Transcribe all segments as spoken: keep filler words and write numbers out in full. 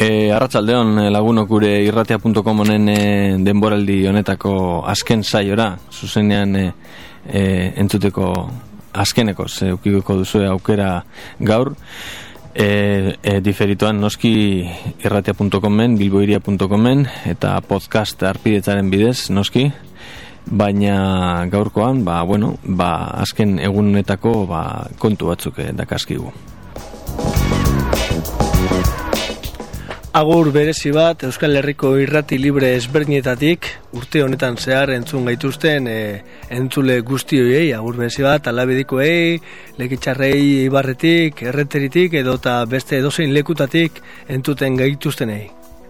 E, arratsaldeon lagunok gure irratia puntu com honen e, denboraldi honetako azken saiora, zuzenean e, e, entzuteko azkeneko zeukiko duzu aukera gaur, e, e, diferituan noski irratia puntu comen, bilboiria puntu comen eta podcast arpidetzaren bidez noski, baina gaurkoan, ba, bueno, ba, azken egunetako ba, kontu batzuk dakaskigu. Agur berezi bat Euskal Herriko irrati libre ezberdinetatik urte honetan zehar entzun gaituzten e, entzule guztioiei, agur berezi bat Alabedikoei, Lekitxarrei Ibarretik, Errenteritik edota beste edozein lekutatik entzuten gaituztenei.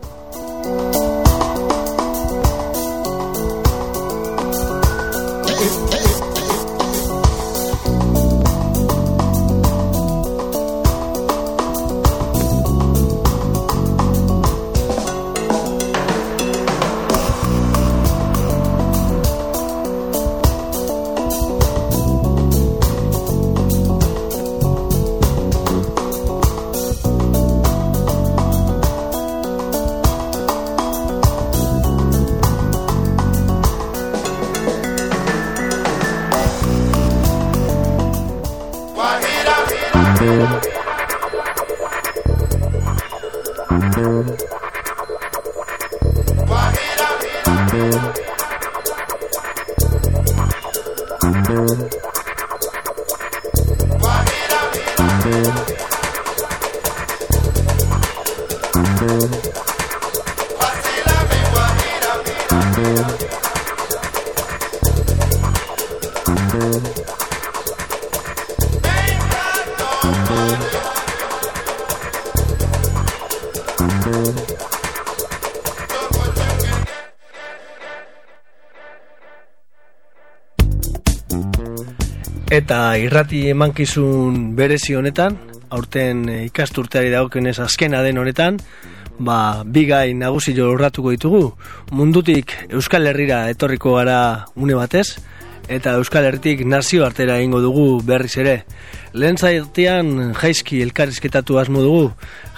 Eta irrati emankizun berezi honetan, aurten ikasturteari dagokionez azkena den honetan, ba, bi gai nagusi jorratuko ditugu. Mundutik Euskal Herrira etorriko gara une batez, eta Euskal Herritik nazioartera egingo dugu berriz ere. Lehen zaitean Jaizki elkarrizketatu asmo dugu.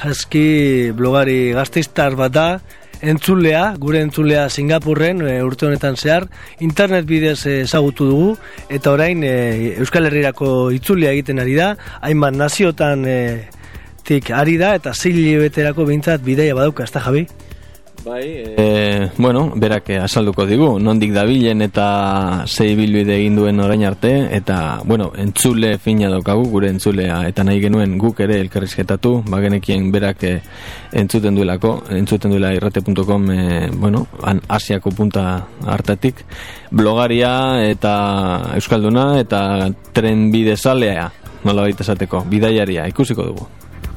Jaizki blogari gasteiztar bat da, entzulea, gure entzulea Singapurren e, urte honetan zehar, internet bidez ezagutu dugu, eta orain e, Euskal Herrirako itzulea egiten ari da, hainbat naziotan e, tik ari da, eta zile beterako bintzat bidaia badauka, ez da, Javi? Bai, e, bueno, berak azalduko digu, nondik dabilen eta zei bilbide egin duen orain arte, eta, bueno, entzule fina daukagu, gure entzulea, eta nahi genuen guk ere elkarrizketatu, bagenekien berak e, entzuten duelako, entzuten duela irrate puntu com, e, bueno, an, Asiako punta hartatik, blogaria eta euskalduna, eta tren bidezalea, nola baita esateko, bidaiaria, ikusiko dugu.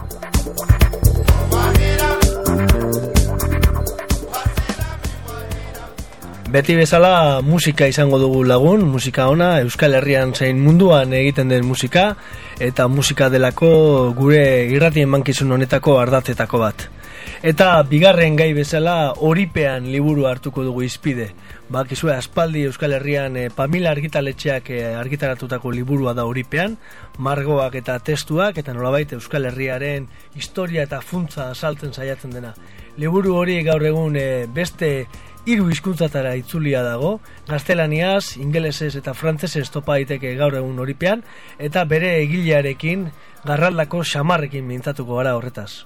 Beti bezala musika izango dugu lagun, musika ona, Euskal Herrian zein munduan egiten den musika, eta musika delako gure irratien emankizun honetako ardatzetako bat. Eta bigarren gai bezala Oripean liburu hartuko dugu izpide. Bakizue aspaldi Euskal Herrian e, Pamila argitaletxeak e, argitaratutako liburua da Oripean, margoak eta testuak, eta nolabait Euskal Herriaren historia eta funtza azaltzen saiatzen dena. Liburu hori gaur egun e, beste hiru hizkuntzatara itzulia dago, gaztelaniaz, ingelesez eta frantsesez topa daiteke gaur egun Oripean, eta bere egilearekin garraldako xamarrekin mintzatuko gara horretaz.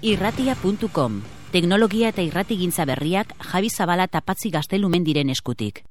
irratia puntu com. Teknologia eta irratigintza berriak Javi Zabala eta Patxi Gaztelumendiren eskutik.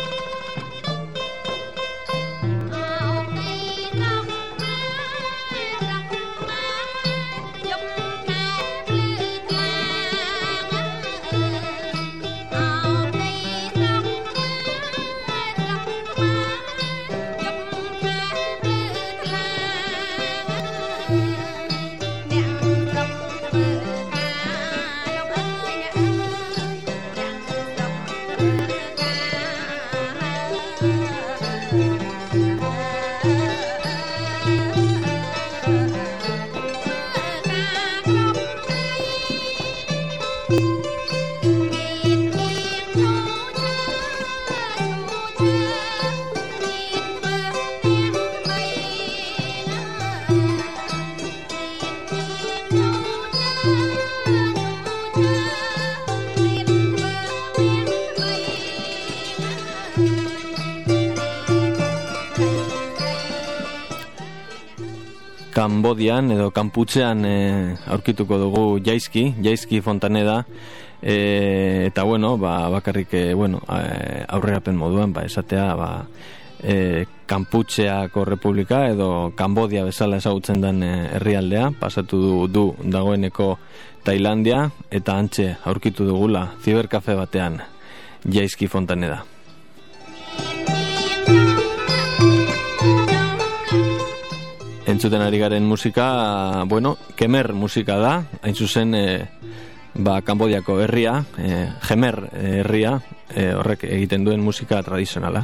Kambodian edo Kanputzean e, aurkituko dugu Jaizki, Jaizki Fontaneda, e, eta bueno, ba, bakarrik e, bueno, e, aurrerapen moduan, ba, esatea, ba, e, Kanputzeako Republika edo Kambodia bezala ezagutzen den e, herrialdea, pasatu du, du dagoeneko Tailandia, eta antxe aurkitu dugula ziberkafe batean Jaizki Fontaneda. Entzuten ari garen musika, bueno, Kemer musika da, hain zuzen e, ba, Kambodiako herria, e, Jemer herria, e, horrek egiten duen musika tradizionala.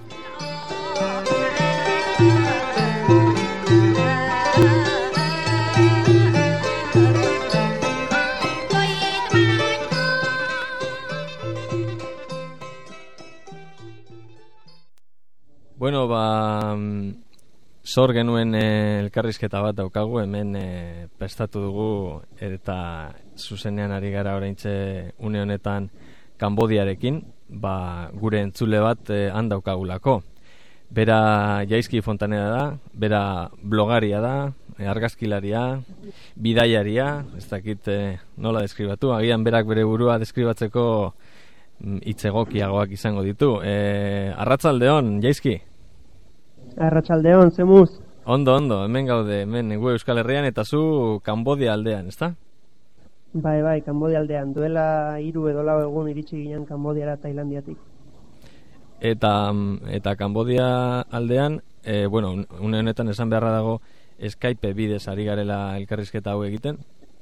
Bueno, ba... Zor genuen e, elkarrizketa bat daukagu, hemen e, prestatu dugu eta zuzenean ari gara oraintxe une honetan Kambodiarekin, ba, gure entzule bat e, han daukagulako. Bera Jaizki Fontaneda da, bera blogaria da, e, argazkilaria, bidaiaria, ez dakit e, nola deskribatu, agian berak bere burua deskribatzeko hitz egokiagoak izango ditu. E, Arratsaldeon, Jaizki? Arratsaldeon, zemuz? Ondo, ondo, hemen gaude, hemen gu Euskal Herrian eta zu Kambodia aldean, ezta? Bai, bai, Kambodia aldean, duela hiru edo lau egun iritsi ginen Kambodiara Tailandiatik. Eta, eta Kambodia aldean, e, bueno, une honetan esan beharra dago Skype bidez ari garela elkarrizketa hau egiten.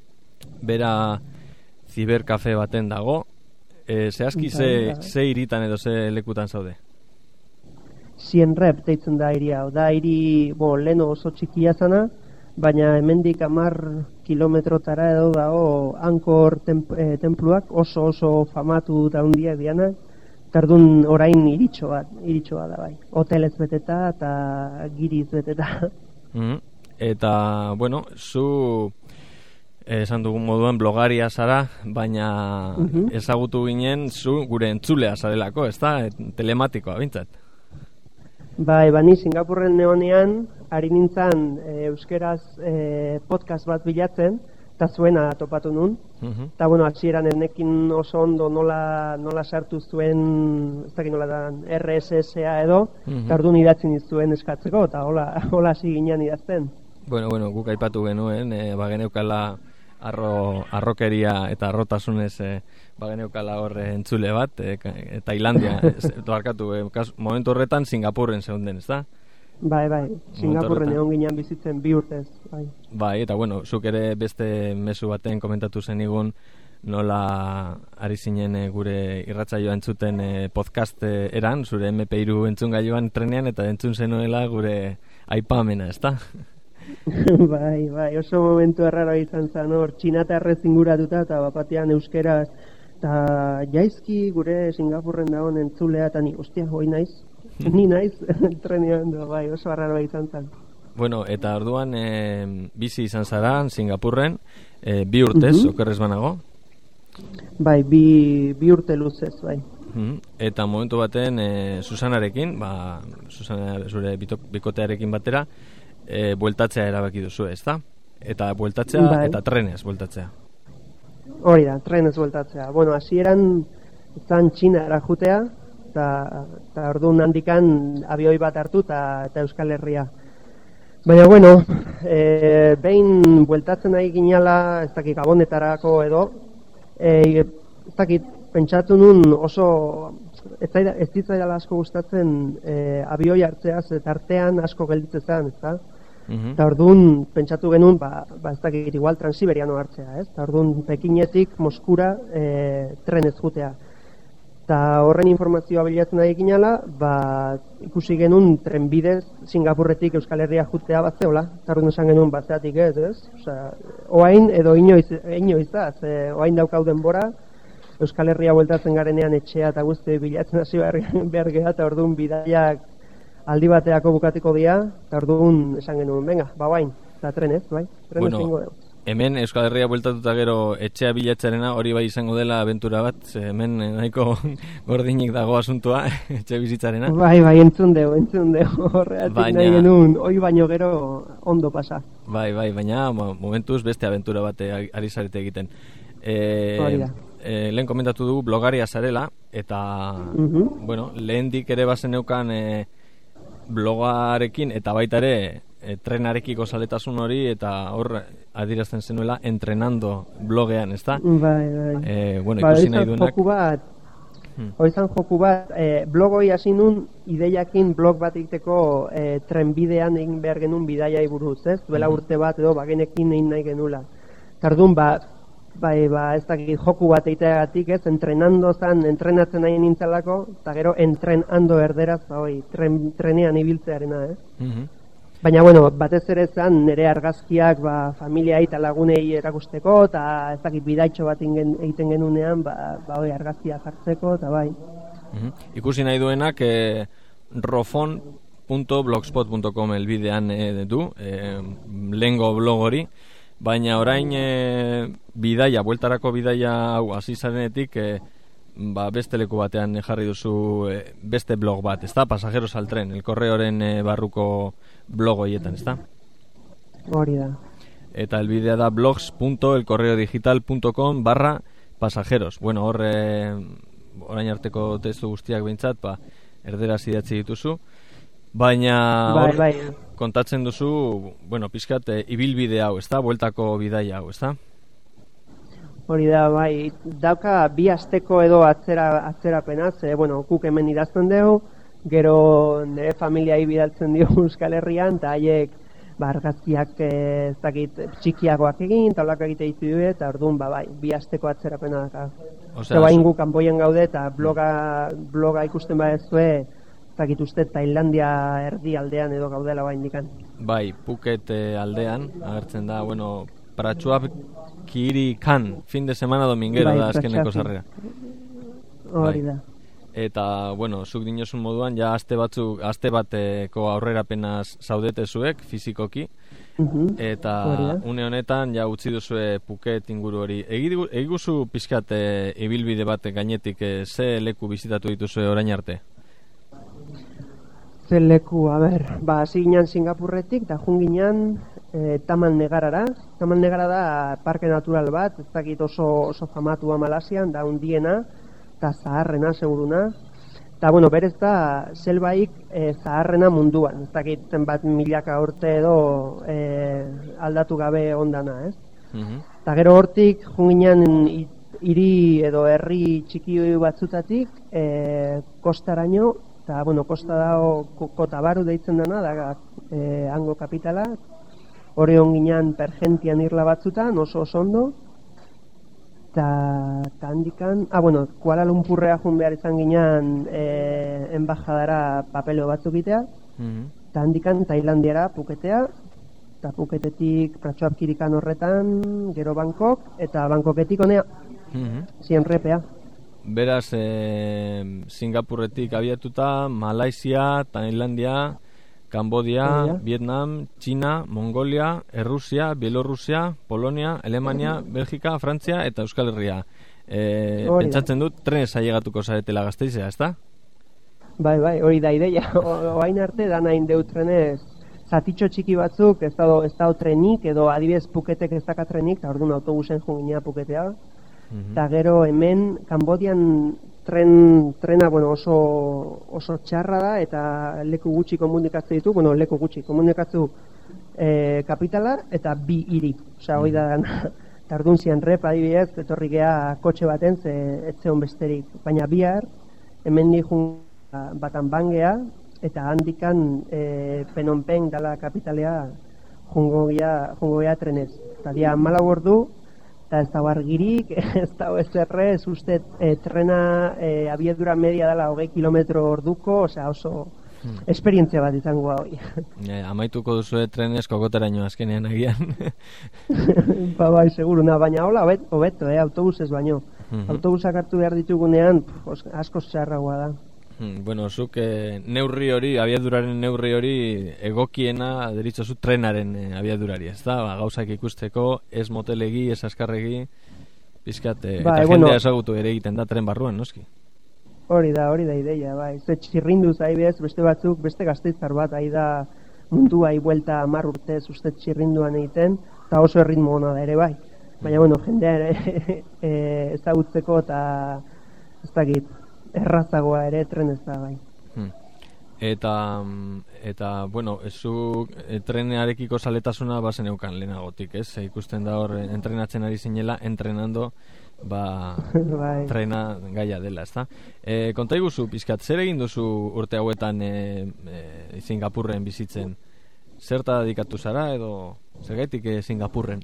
Bera ziberkafe baten dago, e, zehazki ze, ze hiritan edo ze lekutan zaude? Siem Reap deitzen da hiria, da hiri, bo, leno oso txikia zana, baina hemendik hamar kilometrotara edo dago Angkor temp, e, tenpluak oso oso famatu eta handiak diana, tardun orain iritxo bat, iritxo bat da bai. Hotelez beteta eta giriz beteta. Mm-hmm. Eta, bueno, zu esan dugun moduan blogaria zara, baina mm-hmm. ezagutu ginen zu gure entzulea zarelako, ez da? Telematikoa, bintzat. Bai, bani Singapurren neonean, ari nintzen e, euskeraz e, podcast bat bilatzen, eta zuena topatu nun. Uh-huh. Eta, bueno, hasieran enekin oso ondo nola, nola sartu zuen, ez dakit nola da, R S S-a edo, uh-huh. eta orduan idatzen izuen eskatzeko, eta hola, hola hasi ginen idazten. Bueno, bueno, guk aipatu genuen, e, bageneukala arro, arrokeria eta arrotasunez e, bageneukala horre entzule bat, e, e, Tailandia, barkatu, e, momentu horretan Singapurren zeunden, ez da? Bai, bai, Singapurren egon ginen bizitzen bi urtez, bai. Bai, eta bueno, zuk ere beste mezu baten komentatu zenigun nola ari zinen e, gure irratsaioa entzuten e, podcast e, eran, zure M P hiru entzun gailuan trenean, eta entzun zenuela gure aipamena, ez da? Bai, bai, oso momentu erraro izan zen, hor, txinatarrez inguratuta, eta bapatean euskeraz, eta Jaizki gure Singapurren dagoen entzulea, eta ni, ostia, hoi naiz, ni naiz, trenean, bai, oso erraro izan zen. Bueno, eta orduan e, bizi izan zara Singapurren, e, bi urtez, uh-huh. okerrez banago? Bai, bi, bi urte luzez, bai. Uh-huh. Eta momentu baten e, Susanarekin, ba, Susana zure bikotearekin batera, E, bueltatzea erabaki duzu, ezta? Eta bueltatzea, bai. Eta trenez bueltatzea. Hori da, trenez bueltatzea. Bueno, hasieran zan Txinara jutea, eta orduan handikan abioi bat hartu eta Euskal Herria. Baina, bueno, e, behin bueltatzen nahi ginala, ez dakit gabonetarako edo, e, ez dakit pentsatu nun oso, ez, zaida, ez ditzaidala asko gustatzen e, abioi hartzeaz, eta artean asko gelditzen zen, ez da? Mhm. Eta orduan pentsatu genuen, ba, ba ez dakit igual transiberiano hartzea, ez? Eta orduan Pekinetik Moskura e, trenez jutea. Eta horren informazioa bilatzen nahi ginala, ba, ikusi genuen trenbidez Singapurretik Euskal Herria jutea bat zeola. Eta orduan esan genuen bat zeatik ez, ez? Osea, oain edo inoiz, inoiz da, ze oain daukau denbora, Euskal Herria bueltatzen garenean etxea eta guzti bilatzen hasi behar geha, eta orduan bidaiak aldi bateako bukatiko dira, eta orduan esan genuen, venga, ba bain, eta trenez, bai, trenez bueno, ingo dugu. Hemen Euskal Herria bueltatuta gero etxea bilatzarena hori bai izango dela abentura bat, ze hemen nahiko gordinik dago asuntua, etxe bizitzarena. Bai, bai, entzun dugu, entzun dugu, horreatik baina... nahi genuen, hoi baino gero ondo pasa. Bai, bai, baina momentuz beste abentura bat ari zarete egiten. E, e, lehen komentatu dugu blogaria zarela, eta, uh-huh. bueno, lehendik ere bazen neukan e, blogarekin, eta baita ere, e, trenarekiko zaletasun hori, eta hor adierazten zenuela entrenando blogean, ezta? Bai, bai. E, bueno, ba, ikusi nahi duenak. Joku bat, hmm. Hoizan joku bat, e, blogoi hasi nun ideiakin blog bat egiteko e, trenbidean egin behar genuen bidaiai buruz, ez? Duela urte bat edo bagenekin egin nahi genula. Tardun, ba, bai, ba, ez dakit joku bat egiteagatik, ez? Entrenando zan, entrenatzen nahi nintzalako, eta gero entrenando erderaz, ba, oi, tren, trenean ibiltzearena, ez? Mm-hmm. Baina, bueno, batez ere zan, nire argazkiak ba, familiai eta lagunei erakusteko, eta ez dakit bidaitxo bat ingen, egiten genunean, ba, ba oi, argazkiak jartzeko, eta bai. Uh-huh. Ikusi nahi duenak, eh, rofon punto blogspot punto com elbidean eh, du, eh, lehengo blog hori, baina orain eh, bidaia, bueltarako bidaia hau hasi zarenetik, eh, ba, beste leku batean jarri duzu e, beste blog bat, ezta? Pasajeros al tren, el correoren e, barruko blog horietan, ezta? Hori da. Eta elbidea da blogs punto el correo digital punto com barra pasajeros. Bueno, hor e, orain arteko testu guztiak behintzat, ba, erderaz idatzi dituzu, baina hor bai, bai. kontatzen duzu, bueno, pizkat e, ibilbide hau, ezta? Bueltako bidaia hau, ezta? Hori da, bai, dauka bi asteko edo atzera, atzerapena, ze, bueno, guk hemen idazten dugu, gero nire familiai bidaltzen dio Euskal Herrian, eta haiek, ba, argazkiak ez dakit txikiagoak egin, eta holako egite ditu du, eta orduan, ba, bai, bi asteko atzerapena daka. Osea, bain guk kanpoian gaude, eta bloga, bloga ikusten badezue, ez dakit uste Tailandia erdi aldean edo gaudela bain dikan. Bai, Phuket aldean, agertzen da, bueno, Prachuap Kiri Kan, fin de semana dominguero bai, da azkeneko sarrera. Hori da. Eta, bueno, zuk dinozun moduan, ja aste batzuk, aste bateko aurrerapenaz zaudete zuek, fizikoki, uh-huh. Eta une honetan, ja utzi duzue Phuket inguru hori. Egiguzu pizkat e, ibilbide bat gainetik, e, ze leku bizitatu dituzue orain arte? Ze leku, a ber, ba, hasi ginen Singapurretik, da jun ginen e, Taman Negarara. Taman Negara da parke natural bat, ez dakit oso, oso famatua Malasian, da hundiena, eta zaharrena, seguruna. Eta, bueno, berez da, selbaik e, zaharrena munduan, ez dakit zenbat milaka urte edo e, aldatu gabe ondana, ez? Uh-huh. Eta gero hortik, jun ginen hiri edo herri txiki batzutatik, e, kostaraino, eta, bueno, kosta dago Kotabaru deitzen dena, da e, hango kapitala, hori onginan Pergentian irla batzutan, oso oso ondo, eta handikan, ah, bueno, Kuala Lumpurrea jun behar izan ginen e, embajadara papeleo batzuk itea, eta mm-hmm. handikan Tailandiara Phuketea, eta Phuketetik Prachuap Kirikan horretan, gero Bangkok, eta Bangkoketik honea, mm-hmm. Siem Reapea. Beraz, eh, Singapurretik abiatuta, Malaisia, Tailandia, Cambodia, yeah. Vietnam, China, Mongolia, Errusia, Bielorrusia, Polonia, Alemania, Belgika, Frantzia eta Euskal Herria. E, pentsatzen dut, trenez ailegatuko zaretela Gasteizea, ezta? Bai, bai, hori da ideia. Oain arte da nahin deu trenez zatitxo txiki batzuk, ez dago, ez dago trenik, edo adibidez Phuketek ez daka trenik, eta orduan autobusen jungina Phuketea. Eta gero hemen Kambodian tren, trena bueno, oso, oso txarra da eta leku gutxi komunikatze ditu, bueno, leku gutxi komunikatzu e, kapitala eta bi hiri. Osea, hoi da tardun zian rep adibidez, etorri gea kotxe baten, ze etzeon besterik. Baina bihar, hemen nihun batan bangea, eta handikan e, Phnom Penh dala kapitalea jungo gea, jungo gea trenez. Eta dia malau ordu, eta ez dago argirik, ez dago ezerre, ez uste e, trena e, abiadura media dela hogei kilometro orduko, osea oso hmm. esperientzia bat izango hori. E, amaituko duzu trenez kokoteraino azkenean agian. ba, bai, seguru, na, baina hola, hobeto, eh, autobusez baino. Hmm. Autobusak hartu behar ditugunean, pff, asko txarragoa da. Hmm, bueno, zuk eh, neurri hori, abiaduraren neurri hori egokiena deritzozu trenaren eh, abiadurari, ez da? Ba, gauzak ikusteko, ez motelegi, ez askarregi, pizkat, eh, ba, eta e, jendea bueno, ezagutu ere egiten da tren barruan, noski? Hori da, hori da ideia, bai. Ze txirrinduz ahi beste batzuk, beste gazteizar bat, ahi da mundua buelta hamar urtez uste txirrinduan egiten, eta oso erritmo hona da ere bai. Baina, bueno, jendea ere e, ezagutzeko eta ez dakit, errazagoa ere tren ez da bai. Hmm. Eta, eta bueno, zu e, trenearekiko zaletasuna bazen eukan lehenagotik, ez? E, ikusten da hor entrenatzen ari zinela, entrenando ba, bai. Trena gaia dela, ez da? E, konta iguzu, pizkat, zer egin duzu urte hauetan e, e, Singapurren bizitzen? Zerta dedikatu zara edo zergaitik e, Singapurren?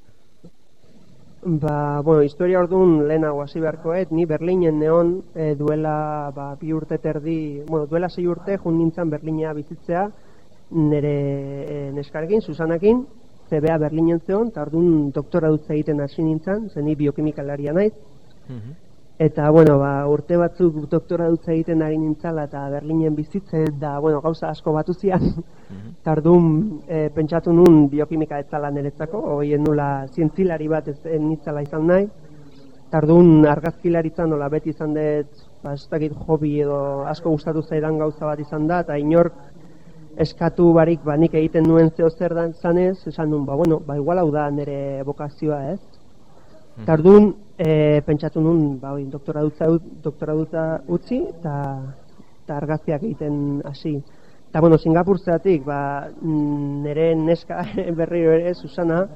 Ba, bueno, historia orduan lehenago hasi beharkoet, ni Berlinen neon e, duela ba, bi urte terdi, bueno, duela sei urte jun nintzen Berlinea bizitzea nire e, neskarekin, Susanakin, zebea Berlinen zeon, eta orduan doktora dutza egiten hasi nintzen, zen ni biokimikalaria naiz, mm-hmm. Eta, bueno, ba, urte batzuk doktora dutza egiten ari nintzala eta Berlinen bizitzen, da, bueno, gauza asko batu zian. Mm-hmm. Tardun e, pentsatu nun biokimika ez zala niretzako, hoien nula zientzilari bat ez nitzala izan nahi. Tardun argazkilaritza nola beti izan dut, ba, ez dakit hobi edo asko gustatu zaidan gauza bat izan da, eta inork eskatu barik, ba, nik egiten nuen zeo zer dan zanez, esan nun, ba, bueno, ba, igual hau da nire bokazioa, ez? Tardun, e, pentsatu nun, ba, oi, doktora dutza, doktora dutza utzi, eta argazkiak egiten hasi. Eta, bueno, Singapur zeatik, ba, nire neska berriro ere, Susana,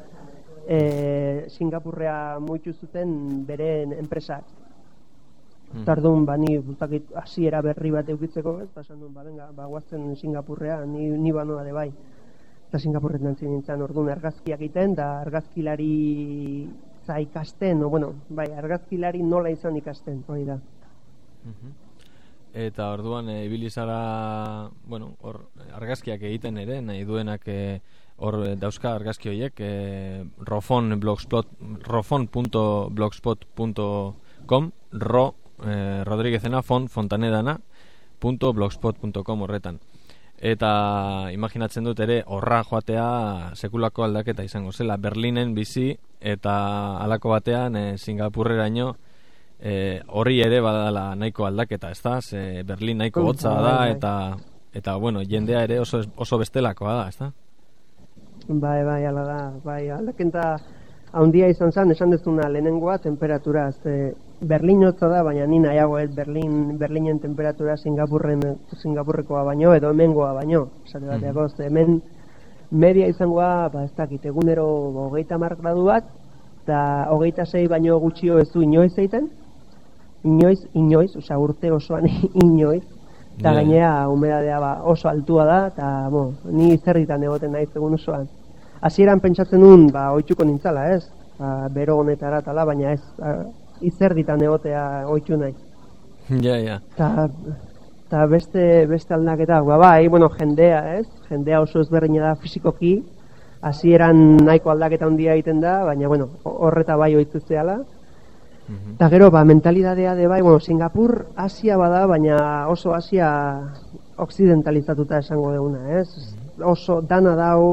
e, Singapurrea muitu zuten beren enpresak. Hmm. Tardun, ba, ni bultakit hasiera berri bat eukitzeko, ez, pasan duen, ba, venga, ba, guazten Singapurrea, ni, ni banoa de bai. Eta Singapurretan nintzen orduan argazkiak egiten, da argazkilari ikasten, o, bueno, bai, argazkilari nola izan ikasten, hori da. Uh-huh. Eta orduan e, ibili zara, bueno, hor argazkiak egiten ere, nahi duenak hor e, dauzka argazki horiek, e, rofon blogspot, rofon punto blogspot punto com, ro, e, Rodriguezena, fon, fontanedana, punto blogspot punto com horretan. Eta imaginatzen dut ere horra joatea sekulako aldaketa izango zela, Berlinen bizi eta halako batean e, Singapurreraino e, hori ere badala nahiko aldaketa, ezta? Ze Berlin nahiko hotza da eta eta bueno, jendea ere oso oso bestelakoa da, ezta? Bai, bai, hala da, bai, aldaketa handia izan zen, esan dezuna lehenengoa temperatura, ze Berlin hotza da, baina ni nahiago ez Berlin, Berlinen temperatura Singapurren, Singapurrekoa baino, edo hemengoa baino, esate bateako, mm-hmm. Hemen media izangoa, ba, ez dakit, egunero hogeita hamar gradu bat, eta hogeita sei baino gutxio ez du inoiz egiten, inoiz, inoiz, osea urte osoan inoiz, eta yeah. Gainera humedadea ba, oso altua da, eta bo, ni zerritan egoten naiz egun osoan. Hasieran pentsatzen nun, ba, ohituko nintzala, ez? Ba, bero honetara tala, baina ez, a, izerditan egotea ohitu naiz. Ja, ja. Ta, ta beste, beste aldaketa, ba, bai, bueno, jendea, ez? Jendea oso ezberdina da fisikoki, hasieran nahiko aldaketa handia egiten da, baina, bueno, horreta bai ohitu zehala. Eta uh-huh. Gero, ba, mentalidadea de bai, bueno, Singapur Asia bada, baina oso Asia oksidentalizatuta esango duguna, ez? Uh-huh. Oso dana dau,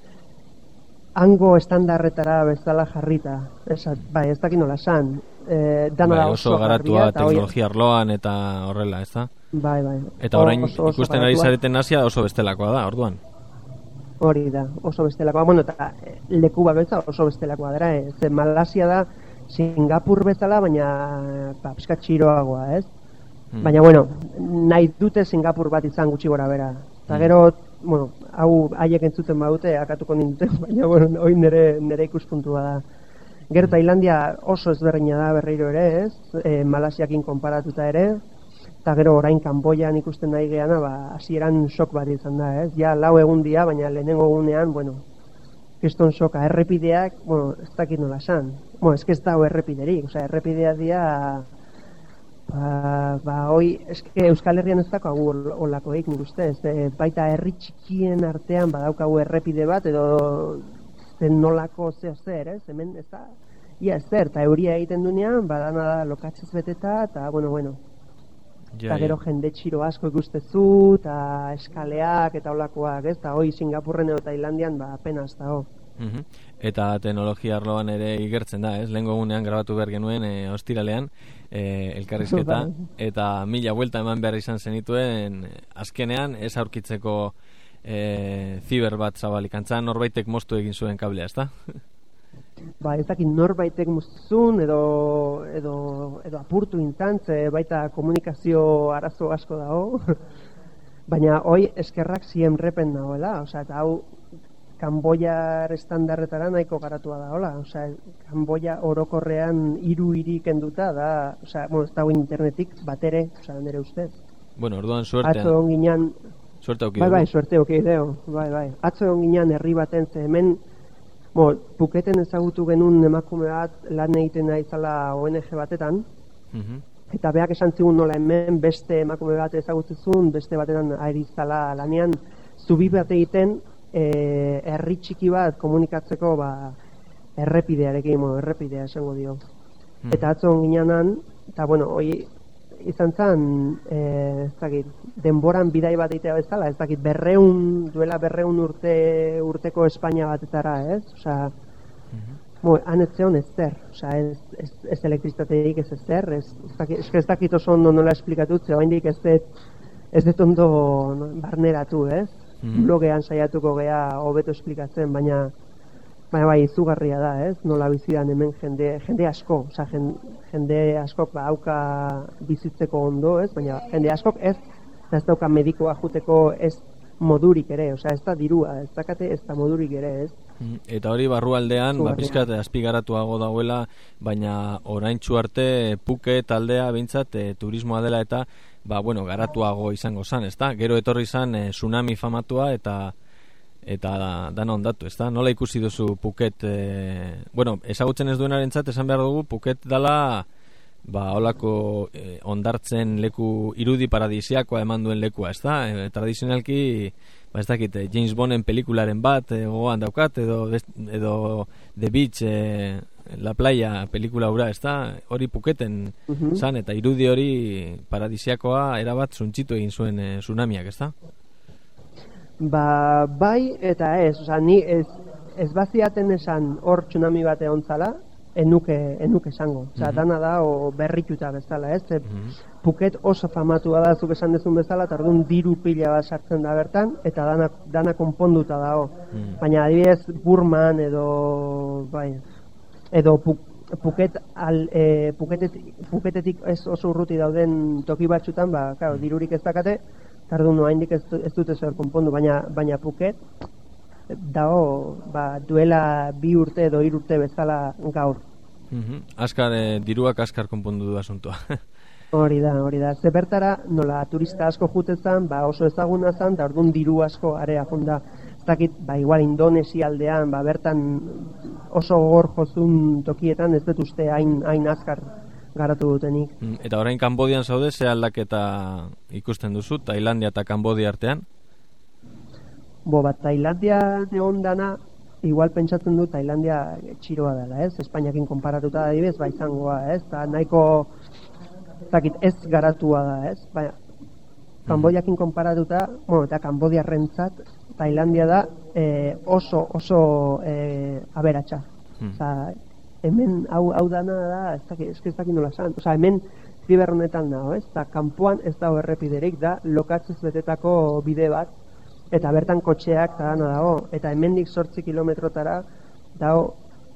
hango estandarretara bezala jarrita, ez, bai, ez dakit nola san, e, dana bai, da oso, oso garatua teknologia arloan eta horrela, ez da? Bai, bai. Eta orain oso, oso ikusten ari zareten Asia oso bestelakoa da, orduan? Hori da, oso bestelakoa, bueno, eta leku bakoitza oso bestelakoa dara, ez, Malasia da Singapur bezala, baina ba, pizkat txiroagoa, ez? Hmm. Baina, bueno, nahi dute Singapur bat izan gutxi gora bera. Eta gero, bueno, hau haiek entzuten badute, akatuko ninduten, baina, bueno, hori nire, nire ikuspuntua da. Gero Tailandia oso ezberdina da berriro ere, ez? E, Malasiakin konparatuta ere, eta gero orain Kanboian ikusten nahi geana, ba, hasieran shock bat izan da, ez? Ja, lau egun dia, baina lehenengo egunean, bueno, kriston shoka, errepideak, bueno, ez dakit nola esan. Bueno, ez que ez dago errepiderik, osea, errepidea dia, ba, ba, hoi, eske Euskal Herrian ez dago agur olakoik, nik uste, ez, e, baita herri txikien artean badaukagu errepide bat, edo zen nolako zeo zer, ez, hemen ez da, ia ez zer, eta euria egiten dunean, badana da lokatzez beteta, eta, bueno, bueno, eta gero jende txiro asko ikustezu, eta eskaleak, eta olakoak, ez, eta hoi Singapurren edo Tailandian, ba, apenas da, ho. Uh-huh. Eta teknologia arloan ere igertzen da, ez? Lehengo egunean grabatu behar genuen e, ostiralean e, elkarrizketa, eta mila buelta eman behar izan zenituen azkenean ez aurkitzeko e, ziber bat zabalik, antzan norbaitek moztu egin zuen kablea, ezta? Ba, ez dakit norbaitek moztuzun edo, edo, edo apurtu intzantze, baita komunikazio arazo asko dago, baina hoi eskerrak zien repen dagoela, osea, eta hau Kanboiar estandarretara nahiko garatua da, hola, osea, Kanboia orokorrean hiru hiri kenduta da, osea, bueno, ez dago internetik batere, osea, nire ustez. Bueno, orduan suertean. Atzo egon ginean, suerte auki bai, bai, suerte auki deo, bai, bai. Atzo egon ginean herri baten, ze hemen, bueno, Phuketen ezagutu genuen emakume bat lan egiten nahi zala O N G batetan, uh-huh. Eta beak esan zigun nola hemen beste emakume bat ezagutzezun, beste batetan ari zala lanean, zubi bat egiten, E, herri txiki bat komunikatzeko ba, errepidearekin, bueno, errepidea esango dio. Hmm. Eta atzo ginean, eta bueno, hoi izan zen, e, ez dakit, denboran bidai bat egitea bezala, ez dakit, berreun, duela berreun urte, urteko Espainia batetara, ez? Osea, hmm. bueno, han ez zeon ez zer, osea, ez, ez, ez elektrizateik ez ez zer, ez, ez, dakit, ez, ez dakit oso ondo nola esplikatut, ze oraindik ez dut, ez dut ondo no, barneratu, ez? Mm-hmm. Blogean saiatuko gea hobeto esplikatzen, baina baina bai izugarria da, ez? Nola bizidan hemen jende jende asko, osea jende, jende askok ba auka bizitzeko ondo, ez? Baina jende askok ez, ez dauka medikoa joteko ez modurik ere, osea ez da dirua, ez dakate ez da modurik ere, ez? Eta hori barrualdean, ba pizkat azpigaratuago dagoela, baina oraintsu arte Phuket taldea behintzat e, turismoa dela eta ba, bueno, garatuago izango zan, ezta? Gero etorri zan e, tsunami famatua eta eta dana ondatu, ezta? Nola ikusi duzu Phuket, e, bueno, ezagutzen ez duenarentzat esan behar dugu, Phuket dala ba, holako e, ondartzen leku irudi paradisiakoa eman duen lekua, ezta? E, tradizionalki, ba, ez dakit, James Bonden pelikularen bat e, gogoan daukat, edo, edo The Beach, e, La Playa pelikula hura, ez da, hori Phuketen uh-huh. zan, eta irudi hori paradisiakoa erabat zuntxitu egin zuen e, tsunamiak, ez da? Ba, bai eta ez, oza, ni ez, ez baziaten esan hor tsunami bat egon zala, enuke, enuke esango, oza, uh-huh. dana da o berrituta bezala, ez? Uh-huh. Phuket oso famatua da, zuk esan dezun bezala, eta orduan diru pila bat sartzen da bertan, eta dana, dana konponduta dago. Uh-huh. Baina adibidez Burman edo, bai, edo Phuket al, e, Phuketetik, Phuketetik ez oso urruti dauden toki batzutan, ba, claro, dirurik ez dakate, tardu noaindik ez, ez dute zer konpondu, baina, baina Phuket dago ba, duela bi urte edo hiru urte bezala gaur. Uh-huh. Askar, e, diruak askar konpondu du asuntua. Hori da, hori da. Ze bertara, nola turista asko jutezan, ba, oso ezaguna zan, da orduan diru asko area jonda. Ez dakit, ba, igual Indonesia aldean, ba, bertan oso gogor jozun tokietan, ez dut uste hain, hain azkar garatu dutenik. Eta orain Kanbodian zaude, ze aldaketa ikusten duzu, Tailandia eta Kanbodia artean? Bo, bat, Tailandia egon dana, igual pentsatzen du Tailandia txiroa dela, ez? Espainiakin konparatuta da dibez, ba izangoa, ez? Ta nahiko, ez dakit, ez garatua da, ez? Baina, Kanbodiakin konparatuta, bueno, eta Kanbodiarrentzat, Tailandia da eh, oso, oso eh, aberatsa. Hmm. Osa, hemen hau, hau dana da, ez dakit, ez, ez dakit nola san. Osa, hemen ziberronetan dago, ez? Eta kanpoan ez dago errepiderik, da lokatzez betetako bide bat, eta bertan kotxeak eta dana dago. Eta hemendik zortzi kilometrotara dago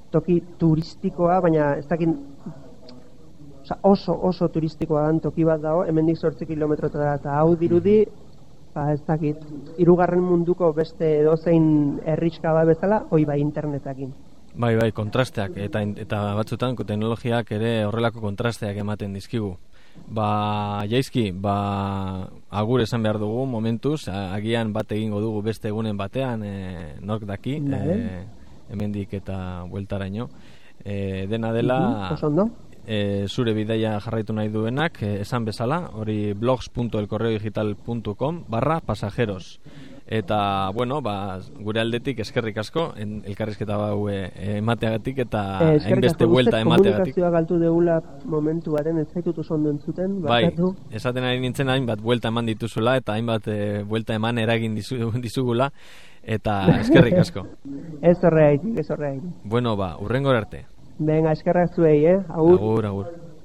toki turistikoa, baina ez dakit oza, oso oso turistikoa dan toki bat dago, hemendik zortzi kilometrotara, eta hau dirudi, ba ez dakit, hirugarren munduko beste edozein herrixka bat bezala, hoi bai internetakin. Bai, bai, kontrasteak, eta, eta batzutan teknologiak ere horrelako kontrasteak ematen dizkigu. Ba, jaizki, ba, agur esan behar dugu momentuz, agian bat egingo dugu beste egunen batean, e, nork daki, e, hemendik eta bueltaraino. E, dena dela, uh-huh, e, zure bidaia jarraitu nahi duenak, e, esan bezala, hori blogs punto el correo digital punto com barra pasajeros. Eta, bueno, ba, gure aldetik eskerrik asko, en, elkarrizketa bau e, emateagatik eta eh, hainbeste buelta emateagatik. Komunikazioa galtu degula momentu baren, ez zaitut oso ondo entzuten. Bai, esaten ari nintzen hainbat buelta eman dituzula eta hainbat e, buelta eman eragin dizu, dizugula, eta eskerrik asko. Ez horreaitik, ez horreaitik. Bueno, ba, urrengor arte. Venga, eskerrak zuei, eh? Agur. Agur, agur.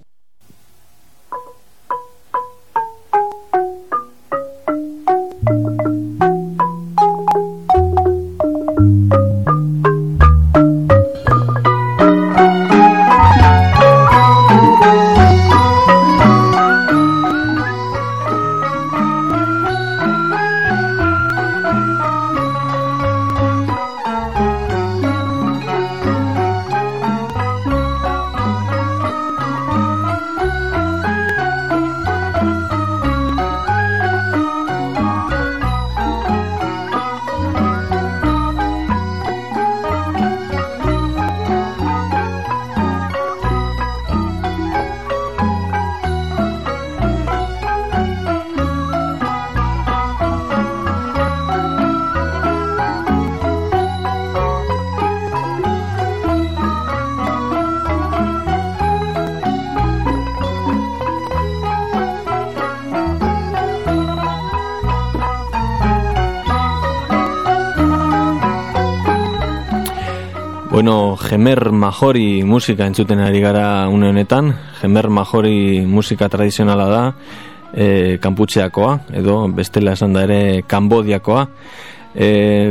Bueno, Jemer Majori musika entzuten ari gara une honetan. Jemer Majori musika tradizionala da, e, kanputxeakoa, edo bestela esan da ere Kambodiakoa. E,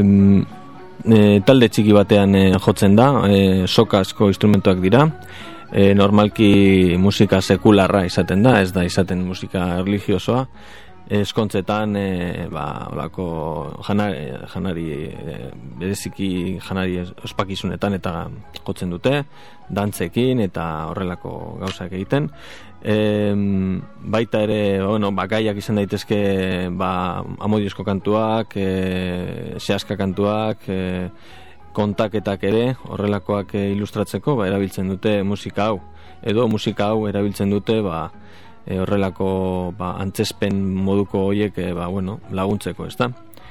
e, talde txiki batean e, jotzen da, e, sokasko instrumentuak dira. E, normalki musika sekularra izaten da, ez da izaten musika religiosoa. Eskontzetan e, ba, olako janari, janari e, bereziki janari ospakizunetan eta jotzen dute, dantzekin eta horrelako gauzak egiten. E, baita ere, bueno, ba, gaiak izan daitezke ba, amodiozko kantuak, e, sehaska kantuak, e, kontaketak ere, horrelakoak e, ilustratzeko ba, erabiltzen dute musika hau. Edo musika hau erabiltzen dute ba, E, horrelako ba, antzespen moduko horiek e, ba, bueno, laguntzeko, ezta?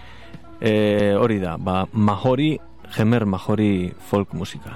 E, hori da, ba, Majori, Jemer Majori folk musika.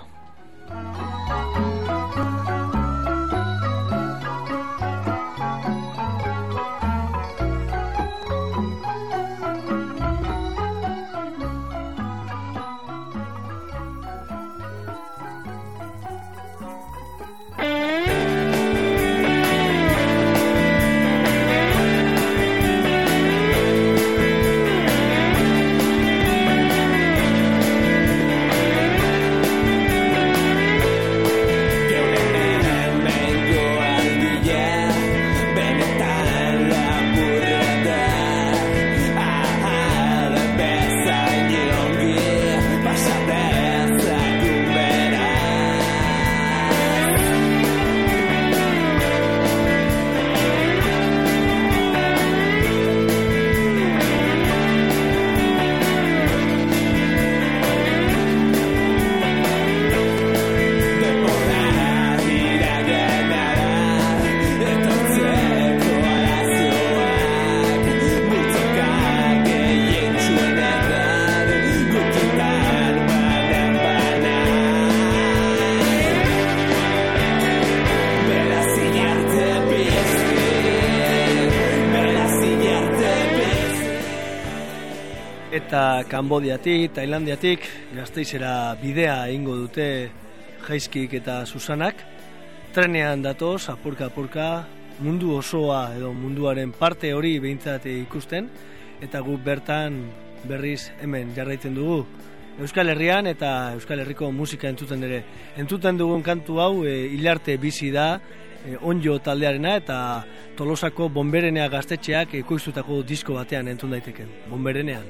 Eta Kambodiatik, Tailandiatik, Gasteizera bidea egingo dute Jaizkik eta Susanak. Trenean datoz, apurka-apurka, mundu osoa edo munduaren parte hori behintzat ikusten, eta gu bertan berriz hemen jarraitzen dugu Euskal Herrian eta Euskal Herriko musika entzuten ere. Entzuten dugun kantu hau e, Hilarte bizi da, e, Onjo taldearena eta Tolosako Bonberenea gaztetxeak ekoiztutako disko batean entzun daiteken. Bonberenean.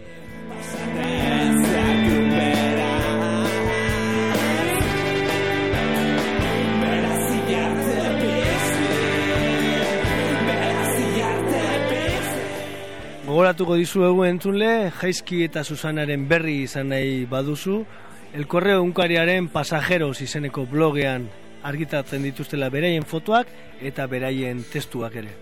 Gogoratuko dizuegu entzunle, Jaizki eta Susanaren berri izan nahi baduzu, El Correo Egunkariaren Pasajeros izeneko blogean argitatzen dituztela beraien fotoak eta beraien testuak ere.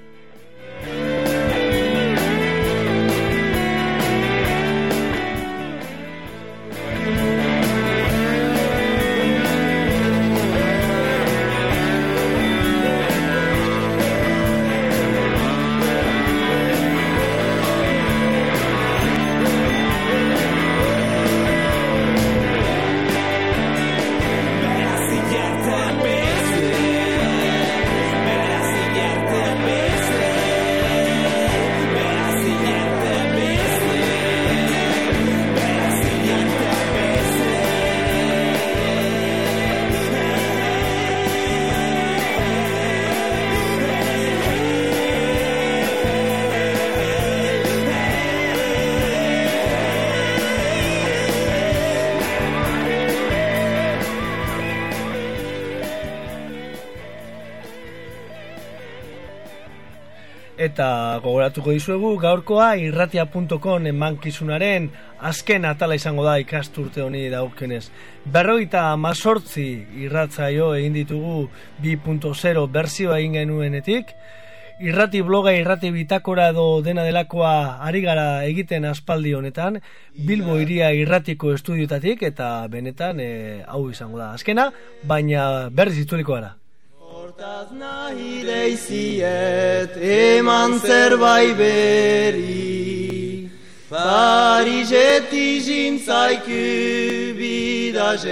Eta gogoratuko dizuegu, gaurkoa irratia puntu com emankizunaren azken atala izango da ikasturte honi dagokionez. Berrogeita hamazortzi irratzaio egin ditugu bi puntu zero berzioa egin genuenetik. Irrati bloga, irrati bitakora edo dena delakoa ari gara egiten aspaldi honetan, Bilbo Hiria irratiko estudiotatik, eta benetan e, hau izango da azkena, baina berriz itzuliko gara. Hortaz nahi deiziet eman zerbait berri, Parizeti zintzaiku bidaz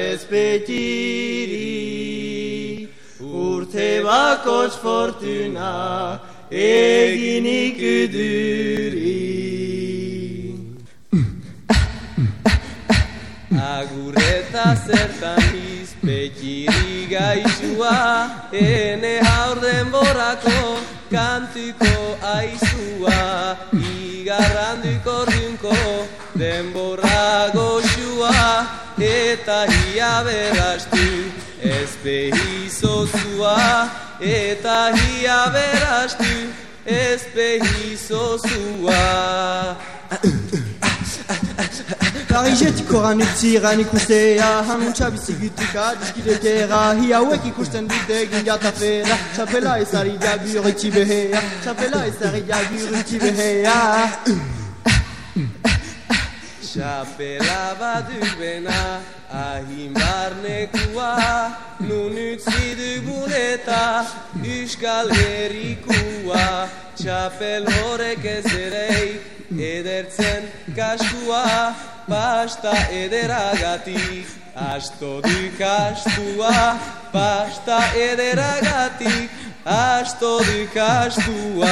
ezpetiri, urte bakoz fortuna eginik duri. Agurreta zertan izpetiri gaizua, ene haur denborako kantuko aizua, igarranduko orduko denborra goxua, eta hia berrastu ezpehizozua, eta hia berrastu ezpehizozua. Parizetiko ran utzi ran ikustea, hanuntza bizigutuka dizkidetera, hi hauek ikusten dute gingatafera, txapela ezari jabur itxibehea, txapela ezari jabur itxibehea. Txapela badubena, ahin barnekua, nun utzi dugun eta Euskal Herrikua, txapel horrek ez erei, edertzen kaskua, pasta ederagatik, asto du kastua, pasta ederagatik, asto du kastua.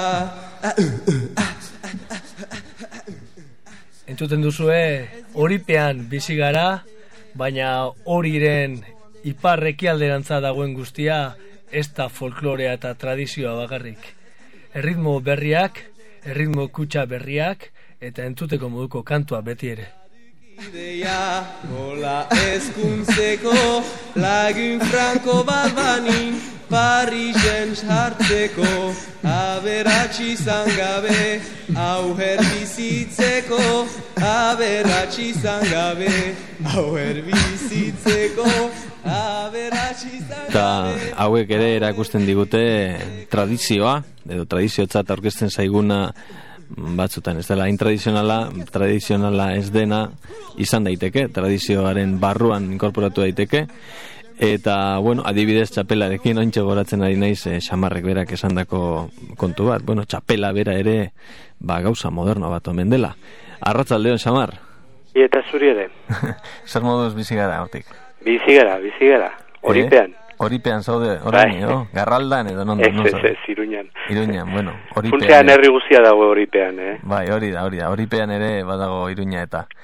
Entzuten duzue, Oripean bizi gara, baina horiren ipar ekialderantza dagoen guztia, ez da folklorea eta tradizioa bakarrik. Erritmo berriak, erritmo kutxa berriak, eta entzuteko moduko kantua beti ere. Ideia, hola ezkuntzeko, lagun franko bat banin, Parisen sartzeko, aberatsi izan gabe, auher bizitzeko, aberatsi izan gabe, auher bizitzeko, aberatsi izan gabe. Eta hauek ere erakusten digute tradizioa, edo tradiziotzat aurkezten zaiguna batzutan, ez dela intradizionala, tradizionala ez dena izan daiteke, tradizioaren barruan inkorporatu daiteke, eta, bueno, adibidez txapelarekin ointxe goratzen ari naiz eh, Xamarrek berak esandako kontu bat, bueno, txapela bera ere ba, gauza moderno bat omen dela. Arratsaldeon, Xamar? Eta zuri ere. Zer moduz bizi gara hortik? Bizi gara, bizi gara, Oripean. Eh? Oripean zaude, orain, no? Garraldan edo non? Ez, ez, ez, Iruñan. Iruñan, bueno, Oripean. Funtzean herri guztia dago Oripean, eh? Bai, hori da, hori da. Oripean ere badago Iruña eta. Bai.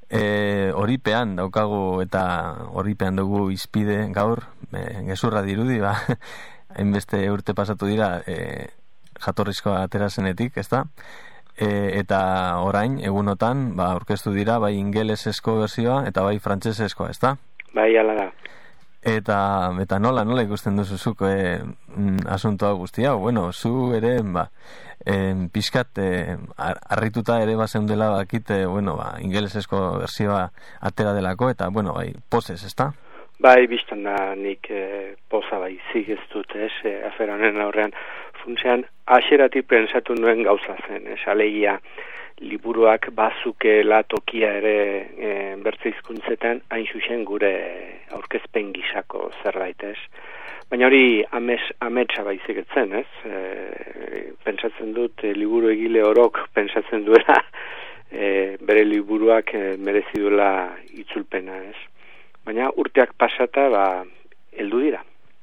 E, horipean daukagu eta horipean dugu izpide gaur, e, gezurra dirudi, ba, hainbeste urte pasatu dira e, jatorrizkoa atera zenetik, ezta? E, eta orain, egunotan, ba, aurkeztu dira, bai ingelesezko versioa eta bai frantsesezkoa, ezta? Bai, ala da. Eta, eta nola, nola ikusten duzu zuk e, asuntoa guztia, bueno, zu ere, ba, e, pixkat e, harrituta ere bazen dela bakit, e, bueno, ba, ingelesezko versioa atera delako, eta, bueno, bai, pozez, ezta? Bai, biztan da nik e, poza bai zigez dut, ez, e, afera honen aurrean, funtzean, aseratik pensatu nuen gauza zen, ez, alegia, liburuak bazukela tokia ere e, bertze hizkuntzetan hain zuzen gure aurkezpen gisako zerbait, ez? Baina hori ames, ametsa baizik etzen, ez? E, pentsatzen dut, e, liburu egile orok pentsatzen duela e, bere liburuak e, merezi duela itzulpena, ez? Baina urteak pasata, ba, heldu dira.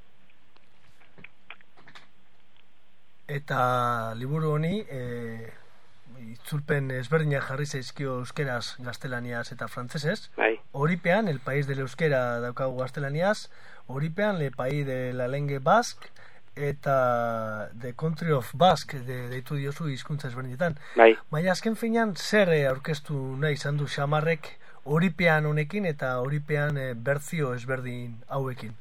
Eta liburu honi e... itzulpen ezberdinak jarri zaizkio euskeraz, gaztelaniaz eta frantsesez. Bai. Horipean, El País del Euskera daukagu gaztelaniaz, horipean, Le País de la Langue Basque, eta The Country of Basque, de, deitu diozu hizkuntza ezberdinetan. Bai. Baina azken finean, zer aurkeztu nahi izan du Xamarrek horipean honekin eta horipean e, bertzio ezberdin hauekin?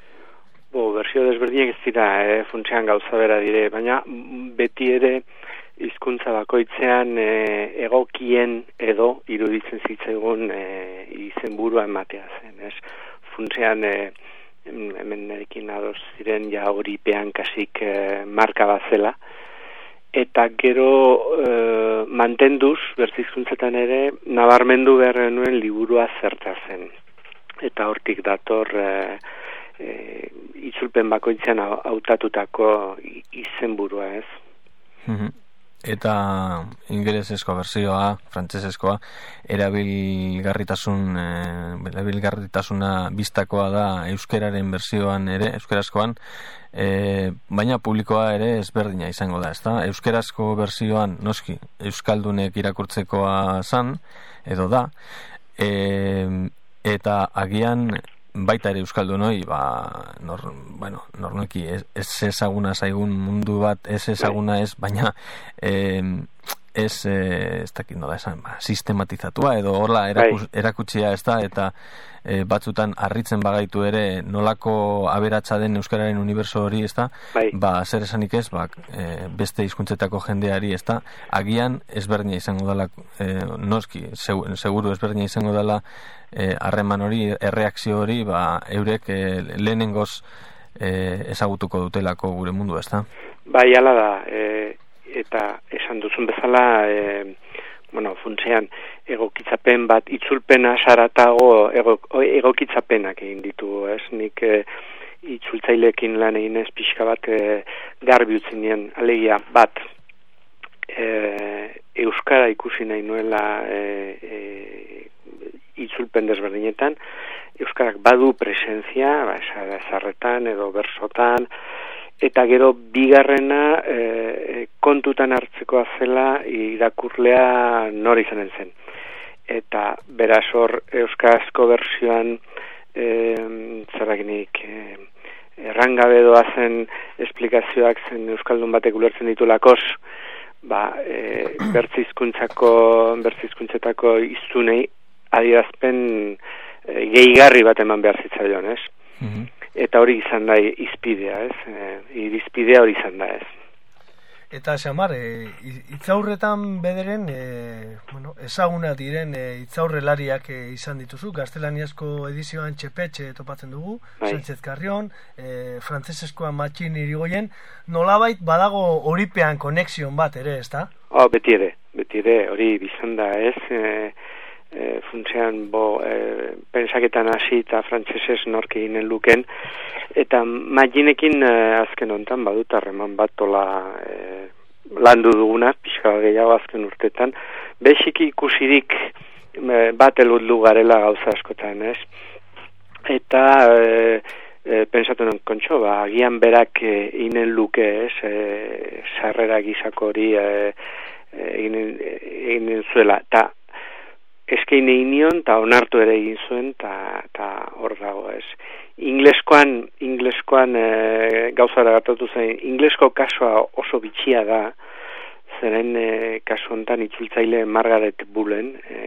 Bo, bertzio ezberdinak ez dira, eh, funtsean gauza bera dire, baina beti ere hizkuntza bakoitzean e, egokien edo iruditzen zitzaigun e, izenburua ematea zen, ez? Funtsean e, hemen erekin ados ziren ja horipean kasik e, marka bazela, eta gero e, mantenduz, bertzizkuntzetan ere, nabarmendu behar nuen liburua zerta zen. Eta hortik dator e, e, itzulpen bakoitzean hautatutako izenburua, ez? Mm-hmm. Eta ingelesezko versioa, frantsesezkoa, erabilgarritasun e, erabilgarritasuna bistakoa da euskeraren versioan ere, euskerazkoan, e, baina publikoa ere ezberdina izango da, ezta? Euskerazko versioan noski euskaldunek irakurtzekoa zan edo da, e, eta agian baita ere euskaldunoi, ba, nor, bueno, normalki ez, ez ezaguna zaigun mundu bat, ez ezaguna ez, baina eh, ez, eh, ez dakit nola esan, ba, sistematizatua edo horla erakus, erakutsia ez da, eta eh, batzutan harritzen bagaitu ere nolako aberatsa den euskararen uniberso hori, ez da, ba, zer esanik ez, ba, eh, beste hizkuntzetako jendeari, ez da, agian ezberdina izango dela, eh, noski, seguru ezberdina izango dela harreman eh, hori, erreakzio hori, ba, eurek eh, lehenengoz eh, ezagutuko dutelako gure mundu, ez da? Bai, ala da, e, eta esan duzun bezala, e, bueno, funtsean, egokitzapen bat, itzulpena saratago ego, egokitzapenak egin ditu, ez? Nik e, itzultzailekin lan egin ez pixka bat e, garbi utzen nien, alegia bat, e, euskara ikusi nahi nuela e, e, itzulpen desberdinetan, euskarak badu presentzia, ba, zarretan edo bersotan, eta gero bigarrena e, kontutan hartzekoa zela irakurlea nor izanen zen. Eta beraz hor euskarazko bersioan e, zerrakinik e, errangabe doazen esplikazioak zen euskaldun batek ulertzen ditulakos, ba, e, bertzizkuntzako bertzizkuntzetako izunei adierazpen e, gehigarri bat eman behar zitzaion, ez? Mm-hmm. Eta hori izan da izpidea, ez? E, irizpidea hori izan da, ez? Eta Xamar, e, itzaurretan bederen, e, bueno, ezaguna diren e, itzaurrelariak e, izan dituzu, gaztelaniazko edizioan Txepetxe topatzen dugu, bai. Sánchez Carrion, e, frantzeseskoan Matxin Irigoyen, nolabait badago horipean konexion bat ere, ez da? Oh, beti ere, beti ere, hori bizan da, ez? E, E, funtsean bo e, pensaketan hasi eta frantsesez nork eginen luken, eta Matxinekin e, azken hontan badut harreman bat tola e, landu duguna, pixka gehiago azken urtetan, besiki ikusirik e, bat eludlu garela gauza askotan, ez? Eta e, e, pensatu non kontxo, ba, agian berak e, inen luke, ez? E, sarrera gizako hori e, eginen, eginen zuela, eta eskaini inion, eta onartu ere egin zuen, eta hor dago ez. Ingleskoan, ingleskoan e, gauzara gertatu zen, inglesko kasua oso bitxia da, zeren e, kasu honetan itzultzaile Margaret Bullen, e,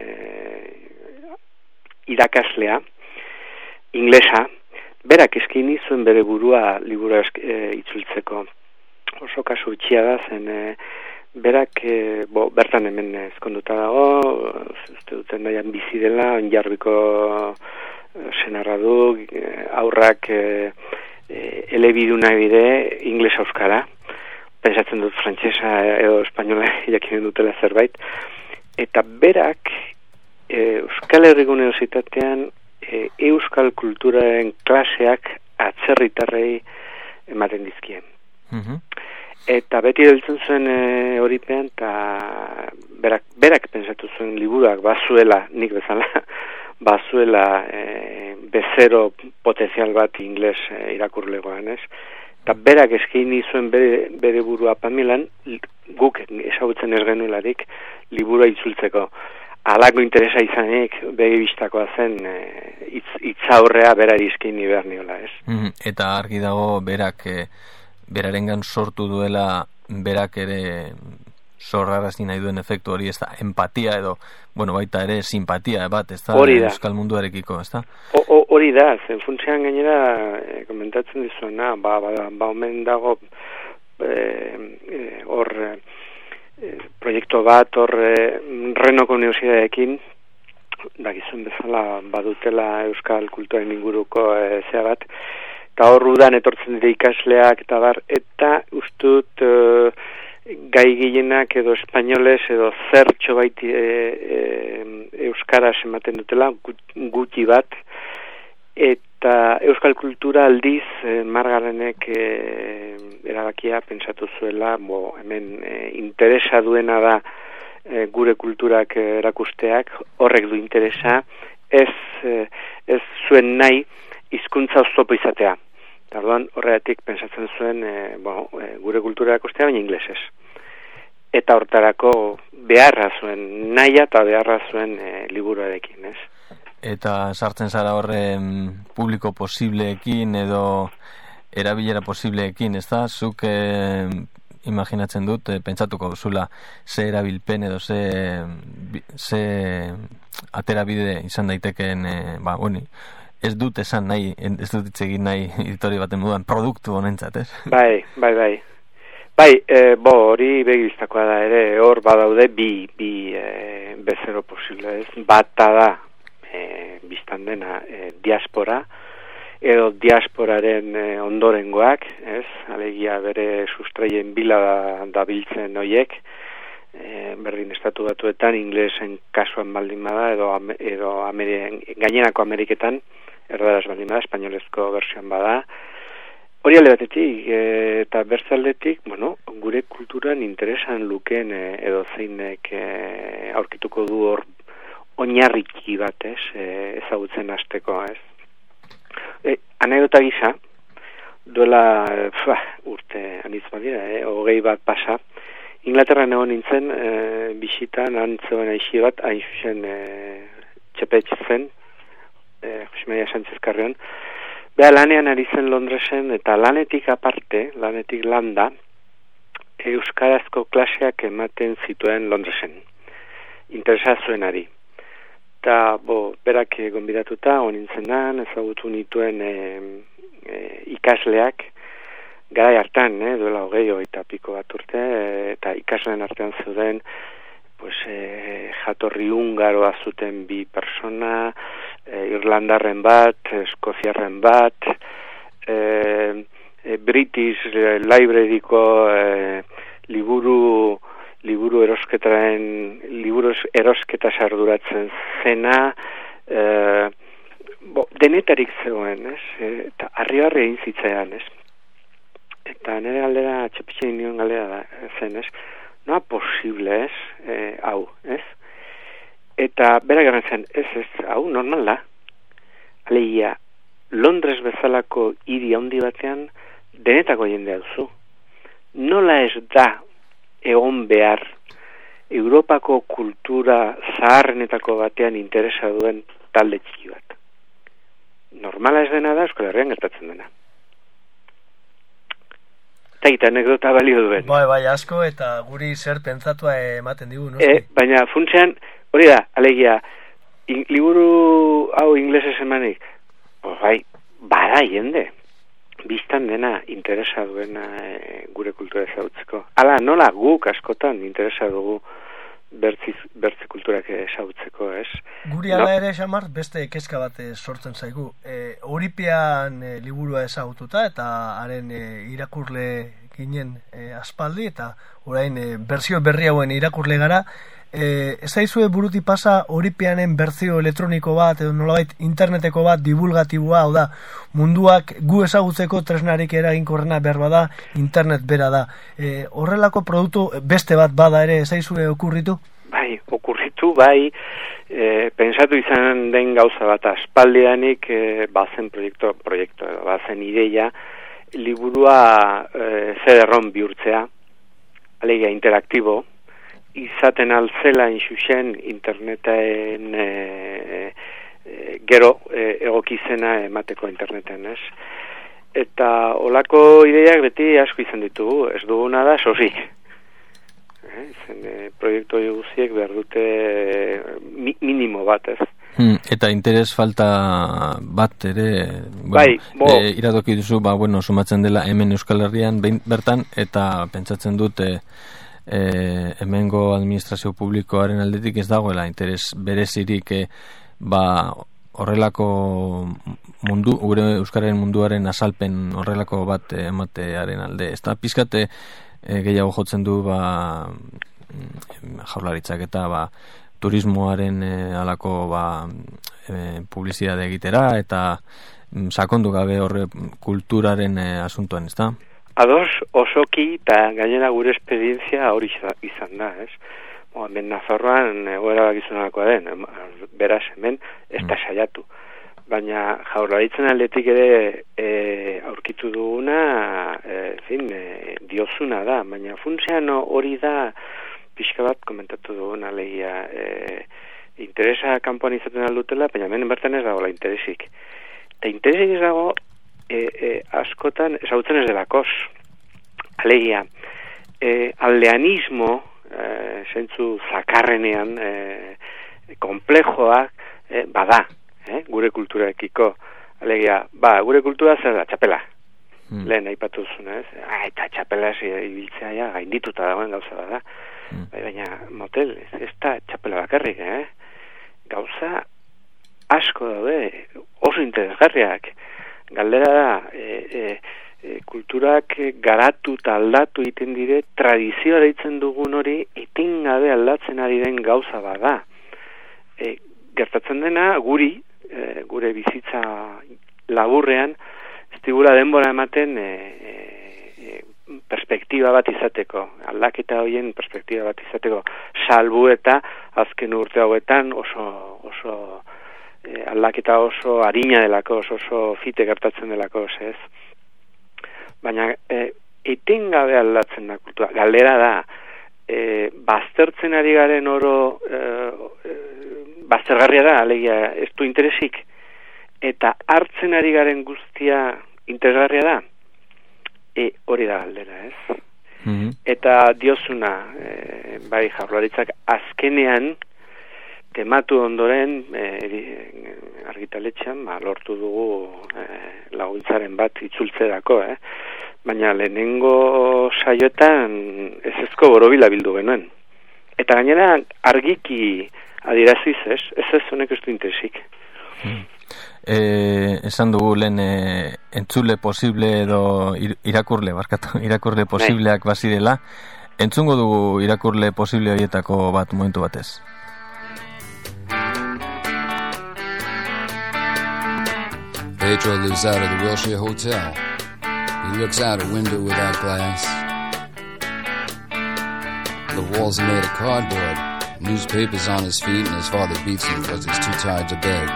irakaslea, inglesa, berak eskaini zuen bere burua liburu e, itzultzeko. Oso kasu bitxia da, zen e, berak e, bo, bertan hemen ezkonduta dago, uste duten daian bizi dela, onjarbiko senarra du, aurrak e, e, elebiduna bide, inglesa euskara, pentsatzen dut frantsesa edo espainola jakinen dutela zerbait, eta berak e, Euskal Herriko Unibertsitatean e, euskal kulturaren klaseak atzerritarrei ematen dizkien. Mm-hmm. Eta beti deltzen zuen e, horipean, eta berak, berak pentsatu zuen liburuak bazuela, nik bezala, bazuela e, bezero potenzial bat ingles e, irakurlegoan, ez? Eta berak eskaini zuen bere, bere burua Pamilan, guk ezagutzen ez genuelarik liburua itzultzeko. Halako interesa izanik begi bistakoa zen e, itz, itzaurrea berari eskaini behar niola, ez? Mm, eta argi dago berak... E... berarengan sortu duela berak ere sorrarazi nahi duen efektu hori, ez da, empatia edo, bueno, baita ere simpatia bat, ez da, euskal munduarekiko, ez da? Hori da, zen funtsean gainera, e, komentatzen dizuena, ba, ba, ba, omen dago hor e, e, proiektu bat, hor e, Renoko Universidadeekin, dakizuen bezala badutela euskal kultuaren inguruko e, zea bat, eta hor udan etortzen dira ikasleak, eta bar, eta ustut e, gai gehienak edo espainoles edo zertxo baiti e, e, euskaraz ematen dutela, gutxi bat, eta euskal kultura aldiz e, Margarenek e, erabakia pentsatu zuela, bo, hemen e, interesa duena da e, gure kulturak e, erakusteak, horrek du interesa, ez, e, ez zuen nahi, hizkuntza oztopo izatea. Tarduan, horregatik pensatzen zuen e, bueno, e, gure kultura erakustea, baina inglesez. Eta hortarako beharra zuen, nahia eta beharra zuen e, liburuarekin, ez? Eta sartzen zara horren publiko posibleekin edo erabilera posibleekin, ez da? Zuk e, imaginatzen dut, e, pentsatuko zula ze erabilpen edo ze, ze aterabide izan daitekeen, e, ba, bueno, ez dut esan nahi, ez dut itzegin nahi editori baten moduan, produktu honentzat, ez? Bai, bai, bai. Bai, e, bo, hori begibistakoa da ere, hor badaude bi, bi e, bezero posible, ez? Bata da, e, biztan dena, e, diaspora, edo diasporaren e, ondorengoak, ez? Alegia bere sustraien bila da, da biltzen hoiek, e, berdin estatu batuetan, inglesen kasuan baldin bada, edo, edo Ameri, gainerako Ameriketan, erdaraz baldin bada, espainolezko versioan bada. Hori alde batetik, e, eta bertzaldetik, bueno, gure kulturan interesan lukeen e, edo zeinek e, aurkituko du hor oinarriki bat, ez, e, ezagutzen hasteko, ez. E, anekdota gisa, duela fa, urte anitz badira, e, hogei bat pasa, Inglaterran egon nintzen, e, bisitan antzeuen aixi bat, hain zuzen e, txepetx zen, e, Jose Maria Sánchez Carrion, beha lanean ari zen Londresen, eta lanetik aparte, lanetik landa, euskarazko klaseak ematen zituen Londresen. Interesa zuenari. Eta, bo, berak gonbidatuta, honintzen da, ezagutu nituen e, e, ikasleak, garai hartan, eh, duela hogei eta piko bat urte, e, eta ikasleen artean zeuden, pues, e, jatorri hungaroa zuten bi persona, e, irlandarren bat, eskoziarren bat, e, e, British Libraryko e, liburu liburu erosketaren liburu erosketa sarduratzen zena, e, bo, denetarik zegoen, ez? E, eta harri-harri egin zitzaidan, ez? Eta nire galdera, txepitxein nion galdera da, zen, ez? Noa posible, ez? E, hau, ez? Eta bera garen zen, ez, ez, hau, normal da. Alegia, Londres bezalako hiri handi batean denetako jendea duzu. Nola ez da egon behar Europako kultura zaharrenetako batean interesa duen talde txiki bat. Normala ez dena da, Euskal Herrian gertatzen dena. Eta eta anekdota balio duen. Bai, bai, asko, eta guri zer pentsatua ematen digu, no? E, baina funtsean, hori da, alegia, in, liburu hau inglesez emanik, oh, bai, bada jende, biztan dena interesa duena e, gure kultura ezagutzeko. Hala, nola guk askotan interesa dugu bertzi, bertzi kulturak ezagutzeko, ez? Guri ala no? Ere, Xamar, beste kezka bat sortzen zaigu. E, Oripean e, liburua ezagututa eta haren e, irakurle ginen e, aspaldi eta orain e, berzio berri hauen irakurle gara. E, ez daizue buruti pasa Oripeanen berzio elektroniko bat edo nolabait interneteko bat divulgatiboa, hau da, munduak gu ezagutzeko tresnarik eraginkorrena behar bada, internet bera da. E, horrelako produktu beste bat bada ere, ez daizue okurritu? Bai, okurritu, bai, e, pensatu izan den gauza bat aspaldianik e, bazen proiektu, proiektu edo bazen ideia, liburua e, C D-ROM bihurtzea, alegia interaktibo, izaten altzela inxuxen interneten e, e, gero e, egokizena emateko interneten, ez? Eta olako ideiak beti asko izan ditugu, ez duguna da sosi. E, zen e, proiektu guziek behar dute e, mi, minimo bat, ez? Hmm, eta interes falta bat ere, bueno, bai, bo, e, iradoki duzu, ba, bueno, sumatzen dela hemen Euskal Herrian bertan, eta pentsatzen dute E, hemengo administrazio publikoaren aldetik ez dagoela interes berezirik e, ba, horrelako mundu, gure euskararen munduaren azalpen horrelako bat ematearen alde. Ez da pizkate e, gehiago jotzen du ba, jaurlaritzak eta ba, turismoaren e, alako ba, e, publizitate egitera eta mm, sakondu gabe horre kulturaren e, asuntoan, ez da? Ados osoki eta gainera gure esperientzia hori izan da, ez? Bo, hemen Nafarroan egoera bakizunakoa den, beraz hemen ez da saiatu. Baina jaurlaritzen aldetik ere e, aurkitu duguna, e, fin, e, diozuna da, baina funtsean hori da pixka bat komentatu duguna legia. E, interesa kanpoan izaten aldutela, baina hemen bertan ez dagoela interesik. Eta interesik ez dago, E, e, askotan ezagutzen ez delakos. Alegia, e, aldeanismo, e, zentzu zakarrenean, e, komplejoak, e, bada, e, gure kulturaekiko. Alegia, ba, gure kultura zer da, txapela. Hmm. Lehen aipatu zuen, ez? Ah, eta txapela ibiltzea ja, gaindituta dagoen gauza bada. Hmm. Baina, motel, ez da txapela bakarrik, eh? Gauza asko daude, oso interesgarriak. Galdera da, e, e, e, kulturak garatu eta aldatu egiten dire, tradizioa deitzen dugun hori etengabe aldatzen ari den gauza bada. E, gertatzen dena, guri, e, gure bizitza laburrean, ez digula denbora ematen e, e, perspektiba bat izateko, aldaketa horien perspektiba bat izateko, salbu eta azken urte hauetan oso... oso E, aldaketa oso harina delako, oso, oso fite gertatzen delako, ez? Baina e, etengabe aldatzen da kultura. Galdera da, e, baztertzen ari garen oro, e, e, baztergarria da, alegia, ez du interesik, eta hartzen ari garen guztia interesgarria da, e, hori da galdera, ez? Mm-hmm. Eta diozuna, e, bai jaurlaritzak azkenean, tematu ondoren e, argitaletxean ba, lortu dugu e, laguntzaren bat itzultzerako, eh? Baina lehenengo saioetan ez ezko borobila bildu genuen. Eta gainera argiki adiraziz, ez? Ez ez honek ez du interesik. Hmm. E, esan dugu lehen e, entzule posible edo irakurle, barkatu, irakurle posibleak Nei. Bazirela. Entzungo dugu irakurle posible horietako bat momentu batez. Pedro lives out of the Wilshire Hotel. He looks out a window without glass. The walls are made of cardboard. Newspapers on his feet, and his father beats him because he's too tired to beg.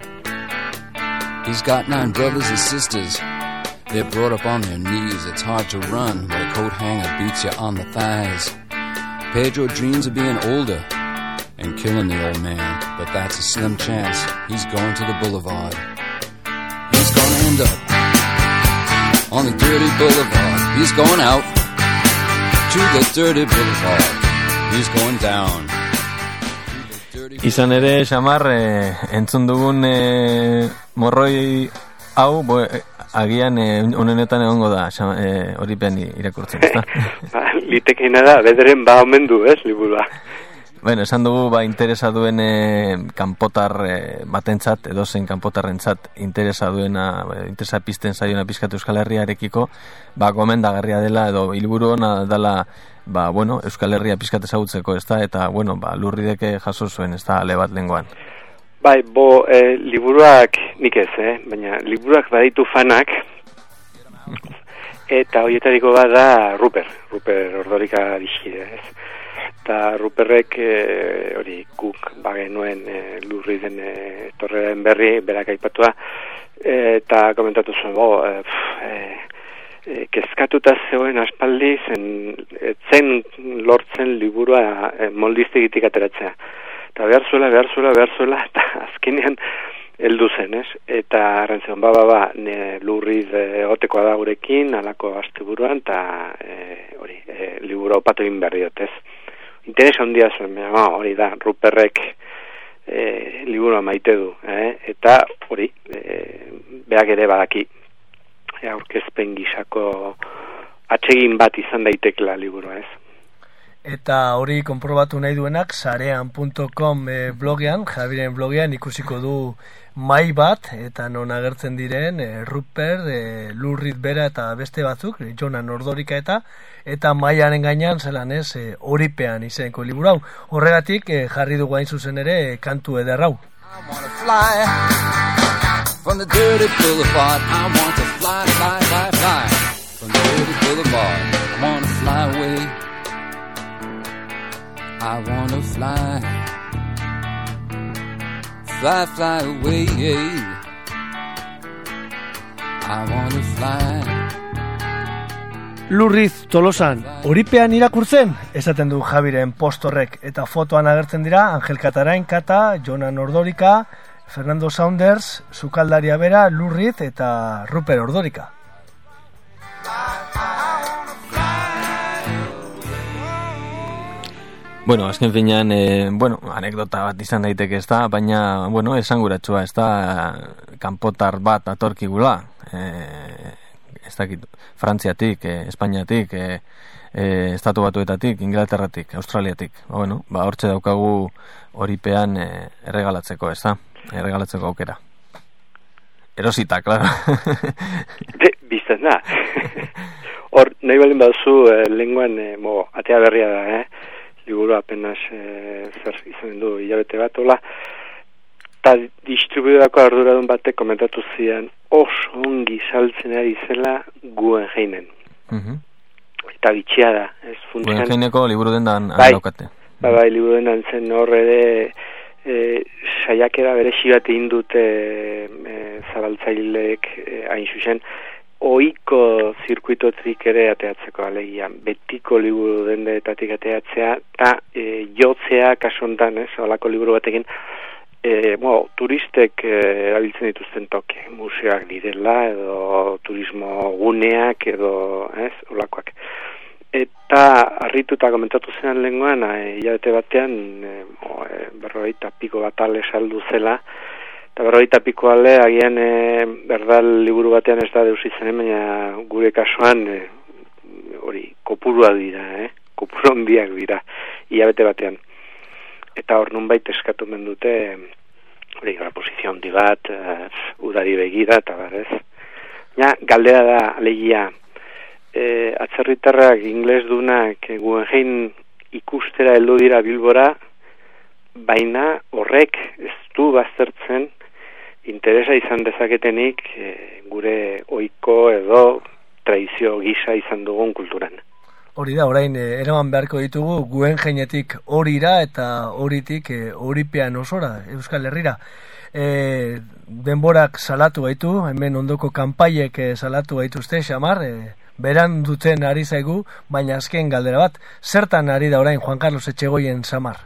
He's got nine brothers and sisters. They're brought up on their knees. It's hard to run, but a coat hanger beats you on the thighs. Pedro dreams of being older and killing the old man, but that's a slim chance. He's going to the boulevard. He's gonna end up on the dirty boulevard. He's going out to the dirty boulevard. He's going down. Izan ere, Xamar, eh, entzun dugun eh, morroi hau, bo, eh, agian honenetan eh, egongo da, eh, hori pean irakurtzen, ezta? Ba, litekeina da, bederen ba omen du, ez, liburua. Bueno, esan dugu, ba, interesa duen eh, kanpotar eh, batentzat, edozen kanpotarrentzat interesa duena, interesa pizten zaiona pizkatu Euskal Herriarekiko, ba, gomendagarria dela, edo hilburu ona dela, ba, bueno, Euskal Herria pizkat ezagutzeko, ezta, eta, bueno, ba, Lurrideke jaso zuen, ezta, ale bat lengoan. Bai, bo, eh, liburuak nik ez, eh? Baina liburuak baditu fanak, eta horietariko bat da Ruper, Ruper Ordorika dixide, ez? Eta Ruperrek, eh, hori, guk bagenuen eh, Lurriden eh, torreren berri, berak aipatua, eh, eta komentatu zuen, bo, eh, eh, eh, kezkatuta zegoen aspaldi, zen, zen lortzen liburua eh, moldistegitik ateratzea. Eta behar zuela, behar zuela, behar zuela, eta azkenean heldu zen, ez? Eta arrantzion, ba, ba, ba, ne, Lurriz egotekoa da gurekin, alako asteburuan, eta e, hori, e, liburu opatu egin behar diot, ez? Interesa handia zuen, ma, hori da, Ruperrek e, liburua maite du, eh? Eta hori, e, beak ere badaki, e, aurkezpen gisako atsegin bat izan daitekela liburua, ez? Eta hori konprobatu nahi duenak sarean punto com e, blogean, Javiren blogean ikusiko du mai bat, eta non agertzen diren e, Ruper, e, Lurriz bera eta beste batzuk, e, Jonan Ordorika eta eta maiaren gainean zelan ez, e, horipean izeneko liburu hau. Horregatik e, jarri dugu hain zuzen ere e, kantu ederrau. I wanna fly from the dirty boulevard. I want to fly, fly, fly, fly from the dirty boulevard. I wanna fly away. I wanna fly, fly, fly away. I wanna fly. Lurriz Tolosan, horipean irakurtzen, esaten du Javiren postorrek, eta fotoan agertzen dira Angel Katarain Kata, Jonan Ordorika, Fernando Saunders, sukaldaria bera, Lurriz eta Ruper Ordorika. Bueno, azken finean, e, bueno, anekdota bat izan daiteke ez da, baina, bueno, esanguratsua ez da, kanpotar bat atorkigula, e, ez dakit, Frantziatik, e, Espainiatik, e, e, Estatu Batuetatik, Inglaterratik, Australiatik, ba, bueno, ba, hortxe daukagu horipean e, erregalatzeko, ez da, erregalatzeko aukera. Erosita, klaro. De, bizten da. Hor, nahi baldin baduzu, e, lenguan, e, mo, atea berria da, eh? Liburu apenas e, zer izan du hilabete bat, hola, eta distribuidako arduradun batek komentatu zian oso ongi saltzen ari zela Guggenheinen. Uh-huh. Eta bitxia da, ez funtzen. Guggenheineko liburu dendan bai, daukate. Bai, bai, liburu dendan zen horre ere e, saiakera beresi bat egin dute e, zabaltzaileek e, hain zuzen, oiko zirkuitotik ere ateatzeko alegia, betiko liburu dendeetatik ateatzea, eta e, jotzea kasontan, ez, olako liburu batekin, e, bueno, turistek e, erabiltzen dituzten toke, museoak direla, edo turismo guneak, edo, ez, olakoak. Eta harrituta komentatu zen lenguan, e, hilabete batean, e, e, berrogeita piko bat ale saldu zela, eta berrogeita piko ale, agian e, berdal liburu batean ez da deus izanen, baina gure kasuan e, hori, kopurua dira, eh? Kopuru handiak dira, hilabete batean. Eta hor nunbait eskatu mendute, hori, gara posizio handi bat, e, udari begira, eta barez. Ja, galdera da, alegia, e, atzerritarrak ingles dunak e, Guggenheim ikustera heldu dira Bilbora, baina horrek ez du baztertzen interesa izan dezaketenik e, gure ohiko edo tradizio gisa izan dugun kulturan. Hori da, orain e, eraman beharko ditugu Guggenheimetik horira eta horitik e, horipean osora, Euskal Herrira. E, denborak salatu gaitu, hemen ondoko kanpaiek e, salatu gaituzte, Xamar, e, beran duten ari zaigu, baina azken galdera bat, zertan ari da orain Juan Carlos Etxegoien Samar?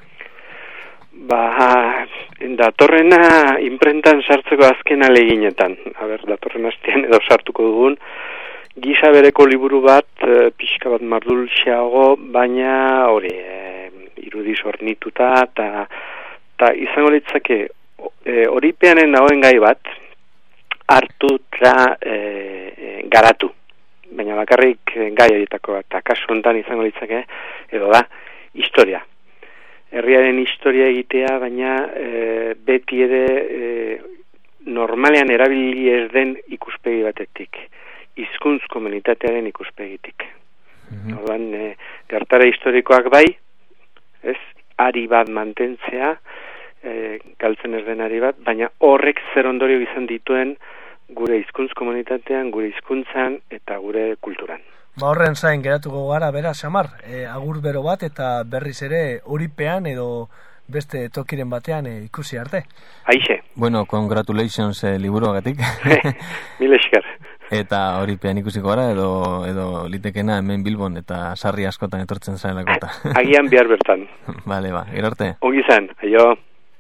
Ba, datorrena imprentan sartzeko azken aleginetan. A ber, datorren astean edo sartuko dugun, gisa bereko liburu bat, e, pixka bat mardulxeago, baina hori, e, irudiz hornituta, eta ta izango litzake, e, horipeanen dagoen gai bat, hartu eta e, e, garatu. Baina bakarrik gai horietako bat, eta kasu honetan izango litzake, edo da, historia. Herriaren historia egitea, baina e, beti ere e, normalean erabili ez den ikuspegi batetik, hizkuntz komunitatearen ikuspegitik. Mm-hmm. Orduan, e, gertara historikoak bai, ez, ari bat mantentzea, e, galtzen ez den ari bat, baina horrek zer ondorio izan dituen gure hizkuntz komunitatean, gure hizkuntzan eta gure kulturan. Ba horren zain geratuko gara, bera, Samar, e, agur bero bat eta berriz ere horipean edo beste tokiren batean e, ikusi arte. Aixe. Bueno, congratulations e, liburuagatik. Mil esker. Eta horipean ikusiko gara edo edo litekena hemen Bilbon eta sarri askotan etortzen zaelako eta. Agian bihar bertan. Vale, ba, gero arte. Ongi izan, aio.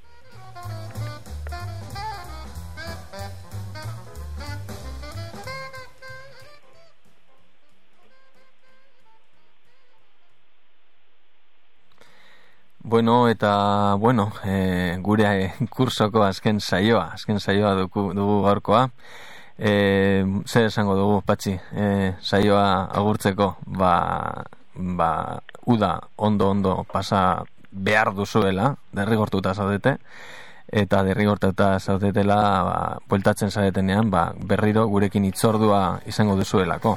Bueno, eta, bueno, e, gure e, kursoko azken saioa, azken saioa dugu, dugu gaurkoa. E, zer esango dugu, Patxi, e, saioa agurtzeko, ba, ba, uda ondo-ondo pasa behar duzuela, derrigortuta zaudete, eta derrigortuta zaudetela, ba, bueltatzen zaretenean, ba, berriro gurekin hitzordua izango duzuelako.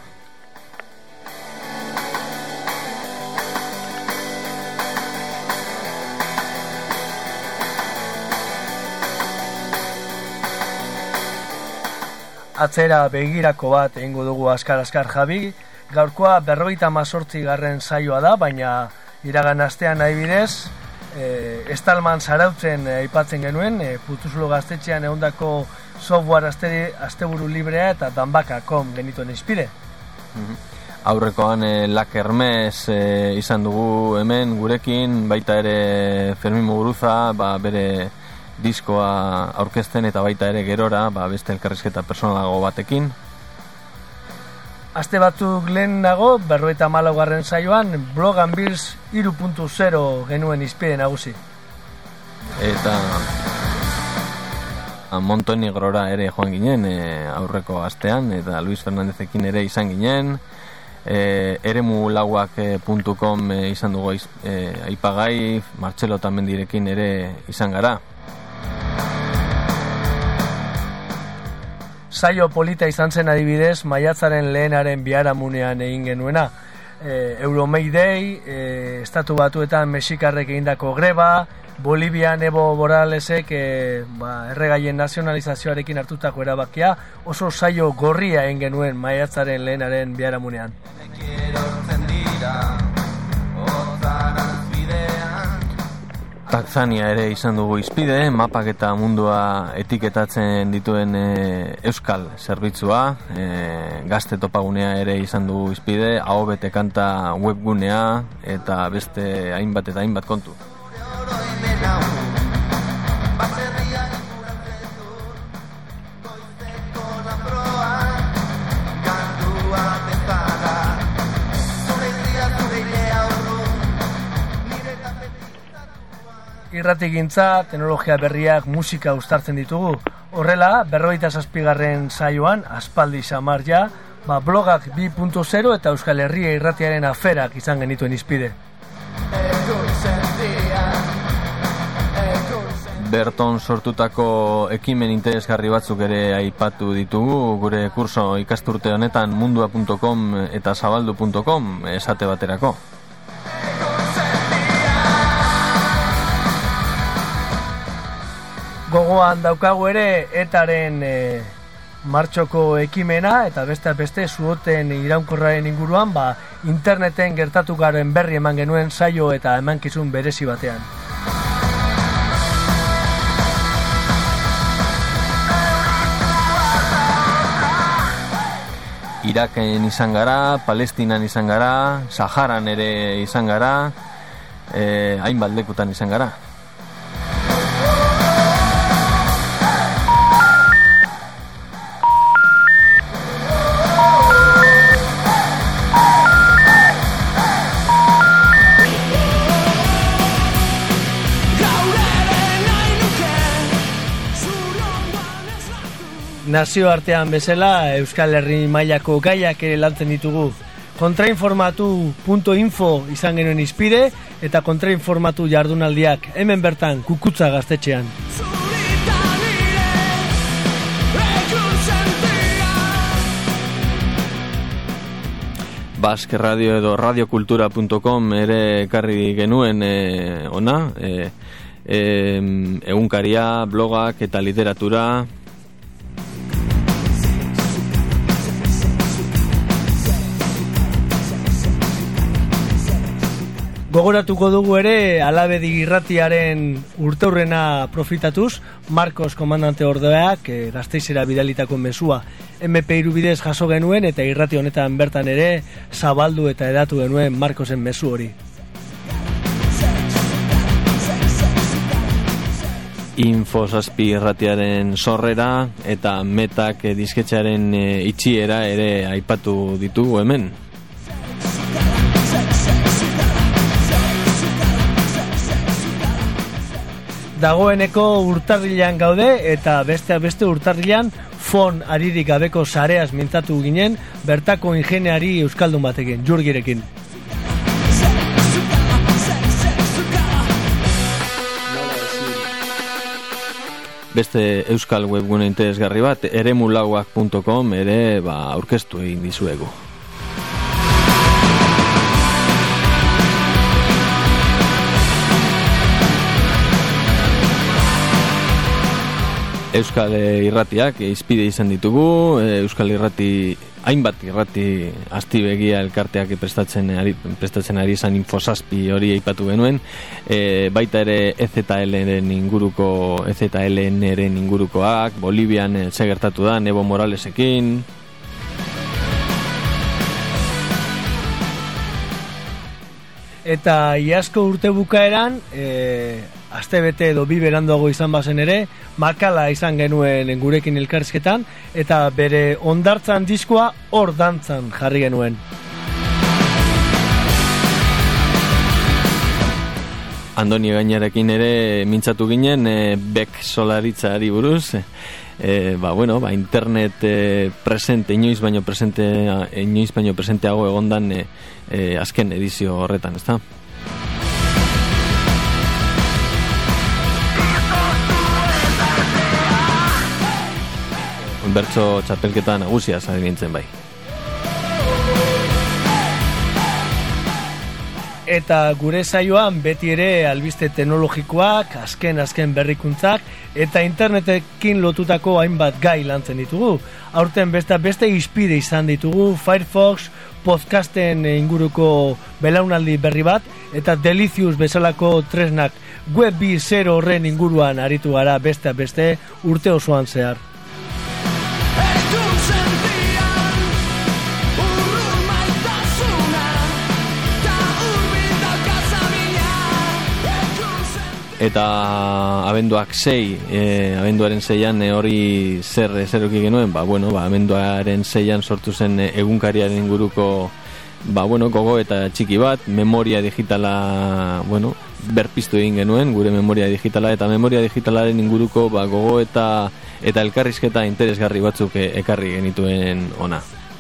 Atzera begirako bat egingo dugu askar-askar Javi. Gaurkoa berrogeita hamazortzi garren saioa da, baina iragan astean adibidez, e, Estalman Zarautzen aipatzen genuen, e, Putuzulo gaztetxean egondako software asteri, asteburu librea eta danbaka puntu com genituen izpide. Mm-hmm. Aurrekoan e, Lakermes e, izan dugu hemen gurekin, baita ere Fermin Muguruza, ba, bere diskoa aurkezten eta baita ere gerora, ba, beste elkarrizketa personalago batekin. Aste batzuk lehenago, berrogeita hamalaugarren saioan, Blog and Beers hiru puntu zero genuen izpide nagusi. Eta Montenegrora ere joan ginen e, aurreko astean, eta Luis Fernandezekin ere izan ginen. E, eremu lauak puntu com e, izan dugu e, aipagai, Martxelo Tamendirekin ere izan gara. Saio polita izan zen adibidez, maiatzaren lehenaren biharamunean egin genuena. E, Euromei Day, e, Estatu Batuetan Mexikarrek egindako greba, Bolivian Evo Moralesek e, ba, erregaien nazionalizazioarekin hartutako erabakia, oso saio gorria egin genuen maiatzaren lehenaren biharamunean. Tanzania ere izan dugu izpide, mapak eta mundua etiketatzen dituen e, euskal zerbitzua, e, gazte topagunea ere izan dugu izpide, ahobete kanta webgunea eta beste hainbat eta hainbat kontu. Irratigintza, teknologia berriak, musika uztartzen ditugu. Horrela, berrogeita zazpigarren saioan, aspaldi Samar ja, ba, blogak bi puntu zero eta Euskal Herria irratiaren aferak izan genituen izpide. Berton sortutako ekimen interesgarri batzuk ere aipatu ditugu, gure kurso ikasturte honetan mundua puntu com eta zabaldu puntu com esate baterako. Gogoan daukagu ere etaren e, martxoko ekimena eta beste beste zuoten iraunkorraren inguruan, ba, interneten gertatu garen berri eman genuen saio eta emankizun berezi batean. Iraken izan gara, Palestinan izan gara, Saharan ere izan gara, e, hainbat lekutan izan gara. Nazioartean bezala Euskal Herri mailako gaiak ere lantzen ditugu. Kontrainformatu puntu info izan genuen izpide eta kontrainformatu jardunaldiak hemen bertan Kukutza gaztetxean. Basque Radio edo radiokultura puntu com ere ekarri genuen e, ona, e, e, egunkaria, blogak eta literatura. Gogoratuko dugu ere Alabedi irratiaren urteurrena profitatuz, Marcos komandante ordeak e, Gasteizera bidalitako mezua eme pe hiru bidez jaso genuen eta irrati honetan bertan ere zabaldu eta edatu genuen Marcosen mezu hori. Infosazpi irratiaren sorrera eta metak e, disketxearen e, itxiera ere aipatu ditugu hemen. Dagoeneko urtarrilean gaude eta besteak beste urtarrilean fon aririk gabeko sareaz mintzatu ginen bertako ingeniari euskaldun batekin, Jurgirekin. Beste euskal webgune interesgarri bat, eremulauak puntu com ere ba, aurkeztu egin dizuegu. Euskal irratiak izpide izan ditugu, Euskal irrati, hainbat irrati astibegia elkarteak prestatzen ari, prestatzen ari izan Infosazpi hori aipatu genuen, e, baita ere E Z L-ren inguruko, E Z L-ren ingurukoak, Bolivian e, segertatu da, Evo Moralesekin. Eta iazko urte bukaeran, e, astebete edo bi beranduago izan bazen ere, Makala izan genuen gurekin elkarrizketan, eta bere ondartzan diskoa hor dantzan jarri genuen. Andoni Gainarekin ere mintzatu ginen, e, Bek solaritzari buruz, e, ba, bueno, ba, internet e, presente, inoiz baino presente, inoiz baino presenteago egondan e, e, azken edizio horretan, ezta? Bertso txapelketa nagusia zari nintzen bai. Eta gure saioan beti ere albiste teknologikoak, azken azken berrikuntzak eta internetekin lotutako hainbat gai lantzen ditugu. Aurten beste beste izpide izan ditugu, Firefox, podcasten inguruko belaunaldi berri bat eta Delicious bezalako tresnak web bi zero horren inguruan aritu gara beste beste urte osoan zehar. Eta abenduak sei, e, abenduaren seian e, hori zer zeruki genuen, ba, bueno, ba, abenduaren seian sortu zen e, egunkariaren inguruko ba, bueno, gogo eta txiki bat, memoria digitala, bueno, berpiztu egin genuen, gure memoria digitala, eta memoria digitalaren inguruko ba, gogo eta eta elkarrizketa interesgarri batzuk e, ekarri genituen ona.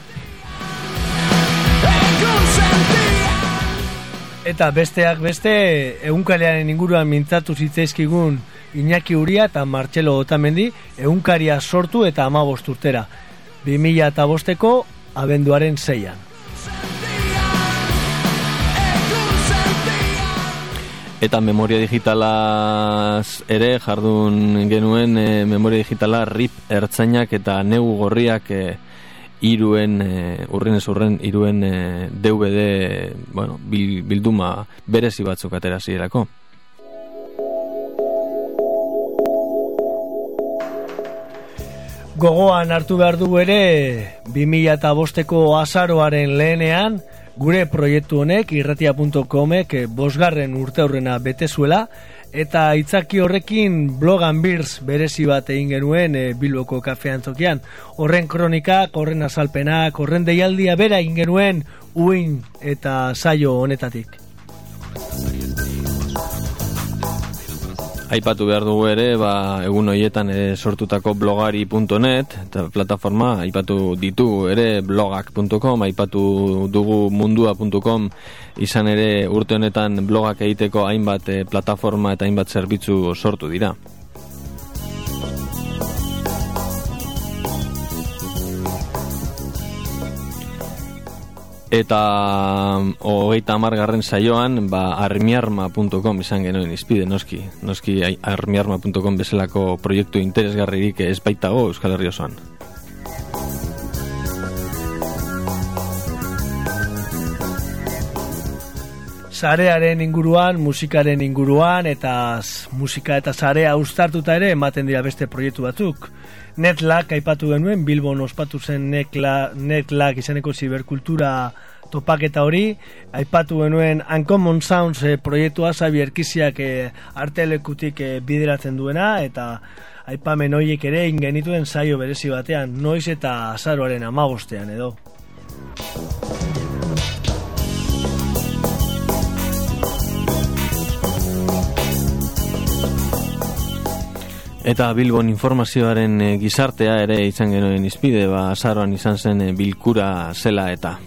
Eta besteak beste, egunkariaren inguruan mintzatu zitzaizkigun Iñaki Uria eta Martxelo Otamendi egunkaria sortu eta hamabost urtera. bi mila bosteko abenduaren seian. Eta memoria digitalaz ere jardun genuen e, memoria digitala R I P ertzainak eta negu gorriak e, iruen, e, urren ez urren, iruen e, D V D, bueno, bil, bilduma berezi batzuk atera zirelako. Gogoan hartu behar dugu ere, bi mila bosteko azaroaren lehenean, gure proiektu honek, irratia puntu comek, bosgarren urte aurrena bete zuela, eta itzaki horrekin blogan birz berezi bat egin genuen e, Bilboko kafean tokian. Horren kronikak, horren azalpenak, horren deialdia bera egin genuen uin eta saio honetatik. Aipatu behar dugu ere, ba, egun horietan e, sortutako blogari puntu net, eta plataforma, aipatu ditugu ere blogak puntu com, aipatu dugu mundua puntu com, izan ere urte honetan blogak egiteko hainbat e, plataforma eta hainbat zerbitzu sortu dira. Eta hogeita hamargarren saioan ba, armiarma puntu com izan genuen izpide, noski noski armiarma puntu com bezalako proiektu interesgarririk ez baitago Euskal Herri osoan. Sarearen inguruan, musikaren inguruan, eta musika eta sarea uztartuta ere ematen dira beste proiektu batzuk. Netlak aipatu genuen, Bilbon ospatu zen Netla, Netlak izaneko ziberkultura topaketa hori, aipatu genuen Uncommon Sounds eh, proiektua Xabi Erkiziak eh, artelekutik eh, bideratzen duena, eta aipamen horiek ere egin genituen saio berezi batean, noiz eta azaroaren hamabostean edo. Eta Bilbon informazioaren e, gizartea ere izan genuen izpide, ba, azaroan izan zen e, bilkura zela eta.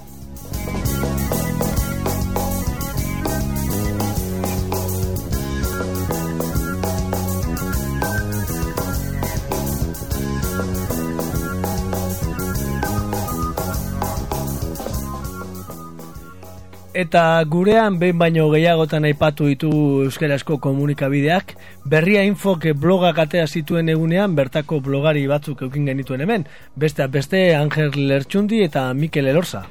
Eta gurean behin baino gehiagotan aipatu ditu euskarazko komunikabideak, Berria Infok blogak atea zituen egunean bertako blogari batzuk eukin genituen hemen, besteak beste Angel Lertxundi eta Mikel Elorza.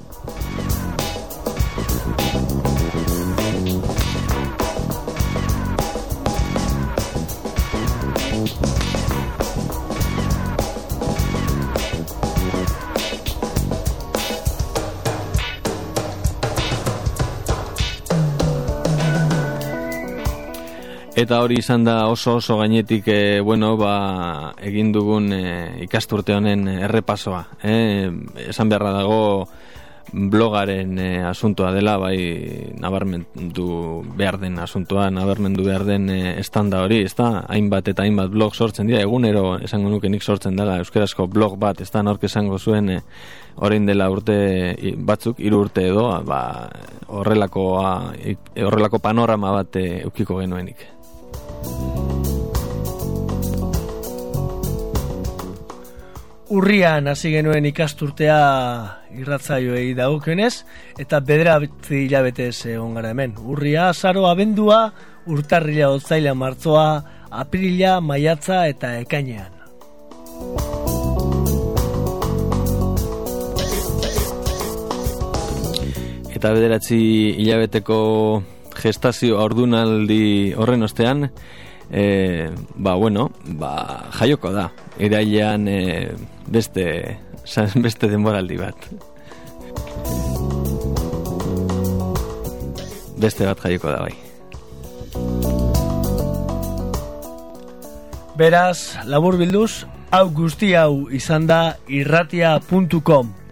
Eta hori izan da oso oso gainetik e, bueno, ba, egin dugun e, ikasturte honen errepasoa. E, esan beharra dago blogaren e, asuntoa dela, bai nabarmendu behar den asuntoa, nabarmendu behar den e, estanda hori, ez da, hainbat eta hainbat blog sortzen dira, egunero esango nuke nik sortzen dela euskarazko blog bat, ez da, nork esango zuen e, orain dela urte batzuk, hiru urte edo, ba, horrelako, horrelako panorama bat e, eukiko genuenik. Urrian hasi genuen ikasturtea irratzaioei dagokionez, eta bederatzi hilabetez egon gara hemen. Urria, azaroa, abendua, urtarrila, otzaila, martzoa, apirila, maiatza eta ekainean. Eta bederatzi hilabeteko gestazio haurdunaldi horren ostean, e, ba, bueno, ba, jaioko da. Irailean e, beste, beste denboraldi bat. Beste bat jaioko da, bai. Beraz, labur bilduz, hau guzti hau izan da irratia puntu com.